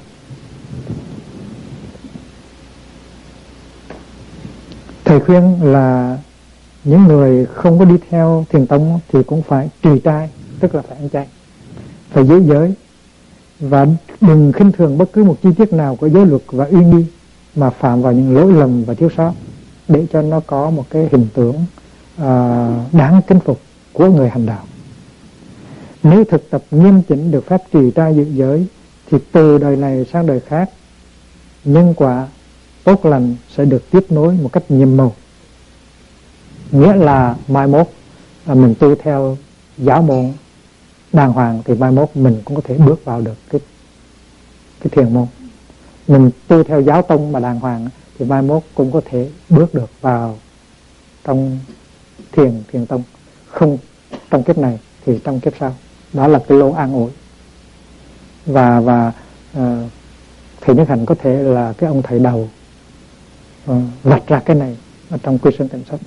Thầy khuyên là những người không có đi theo thiền tông thì cũng phải trì trai, tức là phải ăn chay, phải giữ giới, và đừng khinh thường bất cứ một chi tiết nào của giới luật và uy nghi mà phạm vào những lỗi lầm và thiếu sót, để cho nó có một cái hình tượng uh, đáng kính phục của người hành đạo. Nếu thực tập nghiêm chỉnh được phép trì trai giữ giới thì từ đời này sang đời khác, nhân quả tốt lành sẽ được tiếp nối một cách nhiệm màu. Nghĩa là mai mốt à, mình tu theo giáo môn đàng hoàng thì mai mốt mình cũng có thể bước vào được cái cái thiền môn. Mình tu theo giáo tông mà đàng hoàng thì mai mốt cũng có thể bước được vào trong thiền thiền tông, không trong kiếp này thì trong kiếp sau. Đó là cái lô an ủi. Và và uh, thầy Nhất Hạnh có thể là cái ông thầy đầu uh, vạch ra cái này ở trong Quy Sơn Tịnh Sách,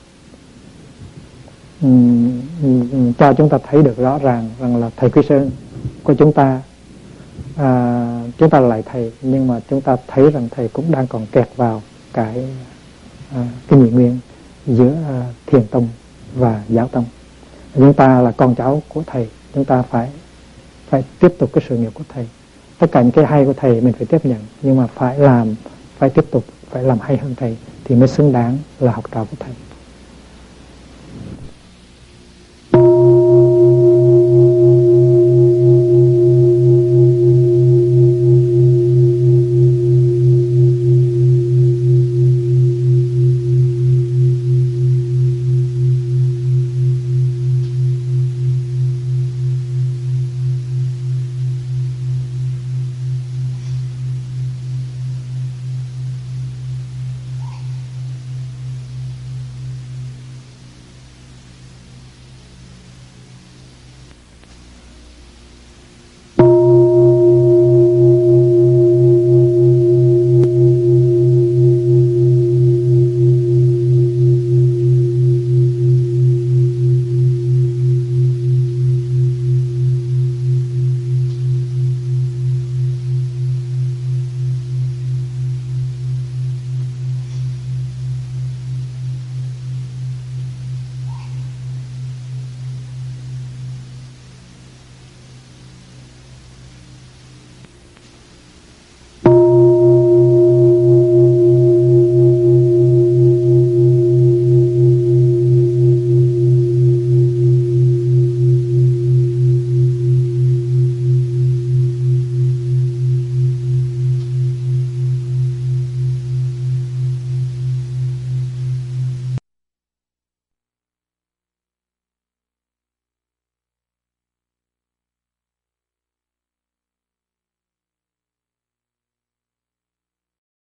um, um, cho chúng ta thấy được rõ ràng rằng là thầy Quy Sơn của chúng ta, uh, chúng ta là lại thầy, nhưng mà chúng ta thấy rằng thầy cũng đang còn kẹt vào cái uh, cái nhị nguyên giữa uh, thiền tông và giáo tông. Chúng ta là con cháu của thầy, chúng ta phải phải tiếp tục cái sự nghiệp của thầy. Tất cả những cái hay của thầy mình phải tiếp nhận, nhưng mà phải làm, phải tiếp tục, phải làm hay hơn thầy thì mới xứng đáng là học trò của thầy.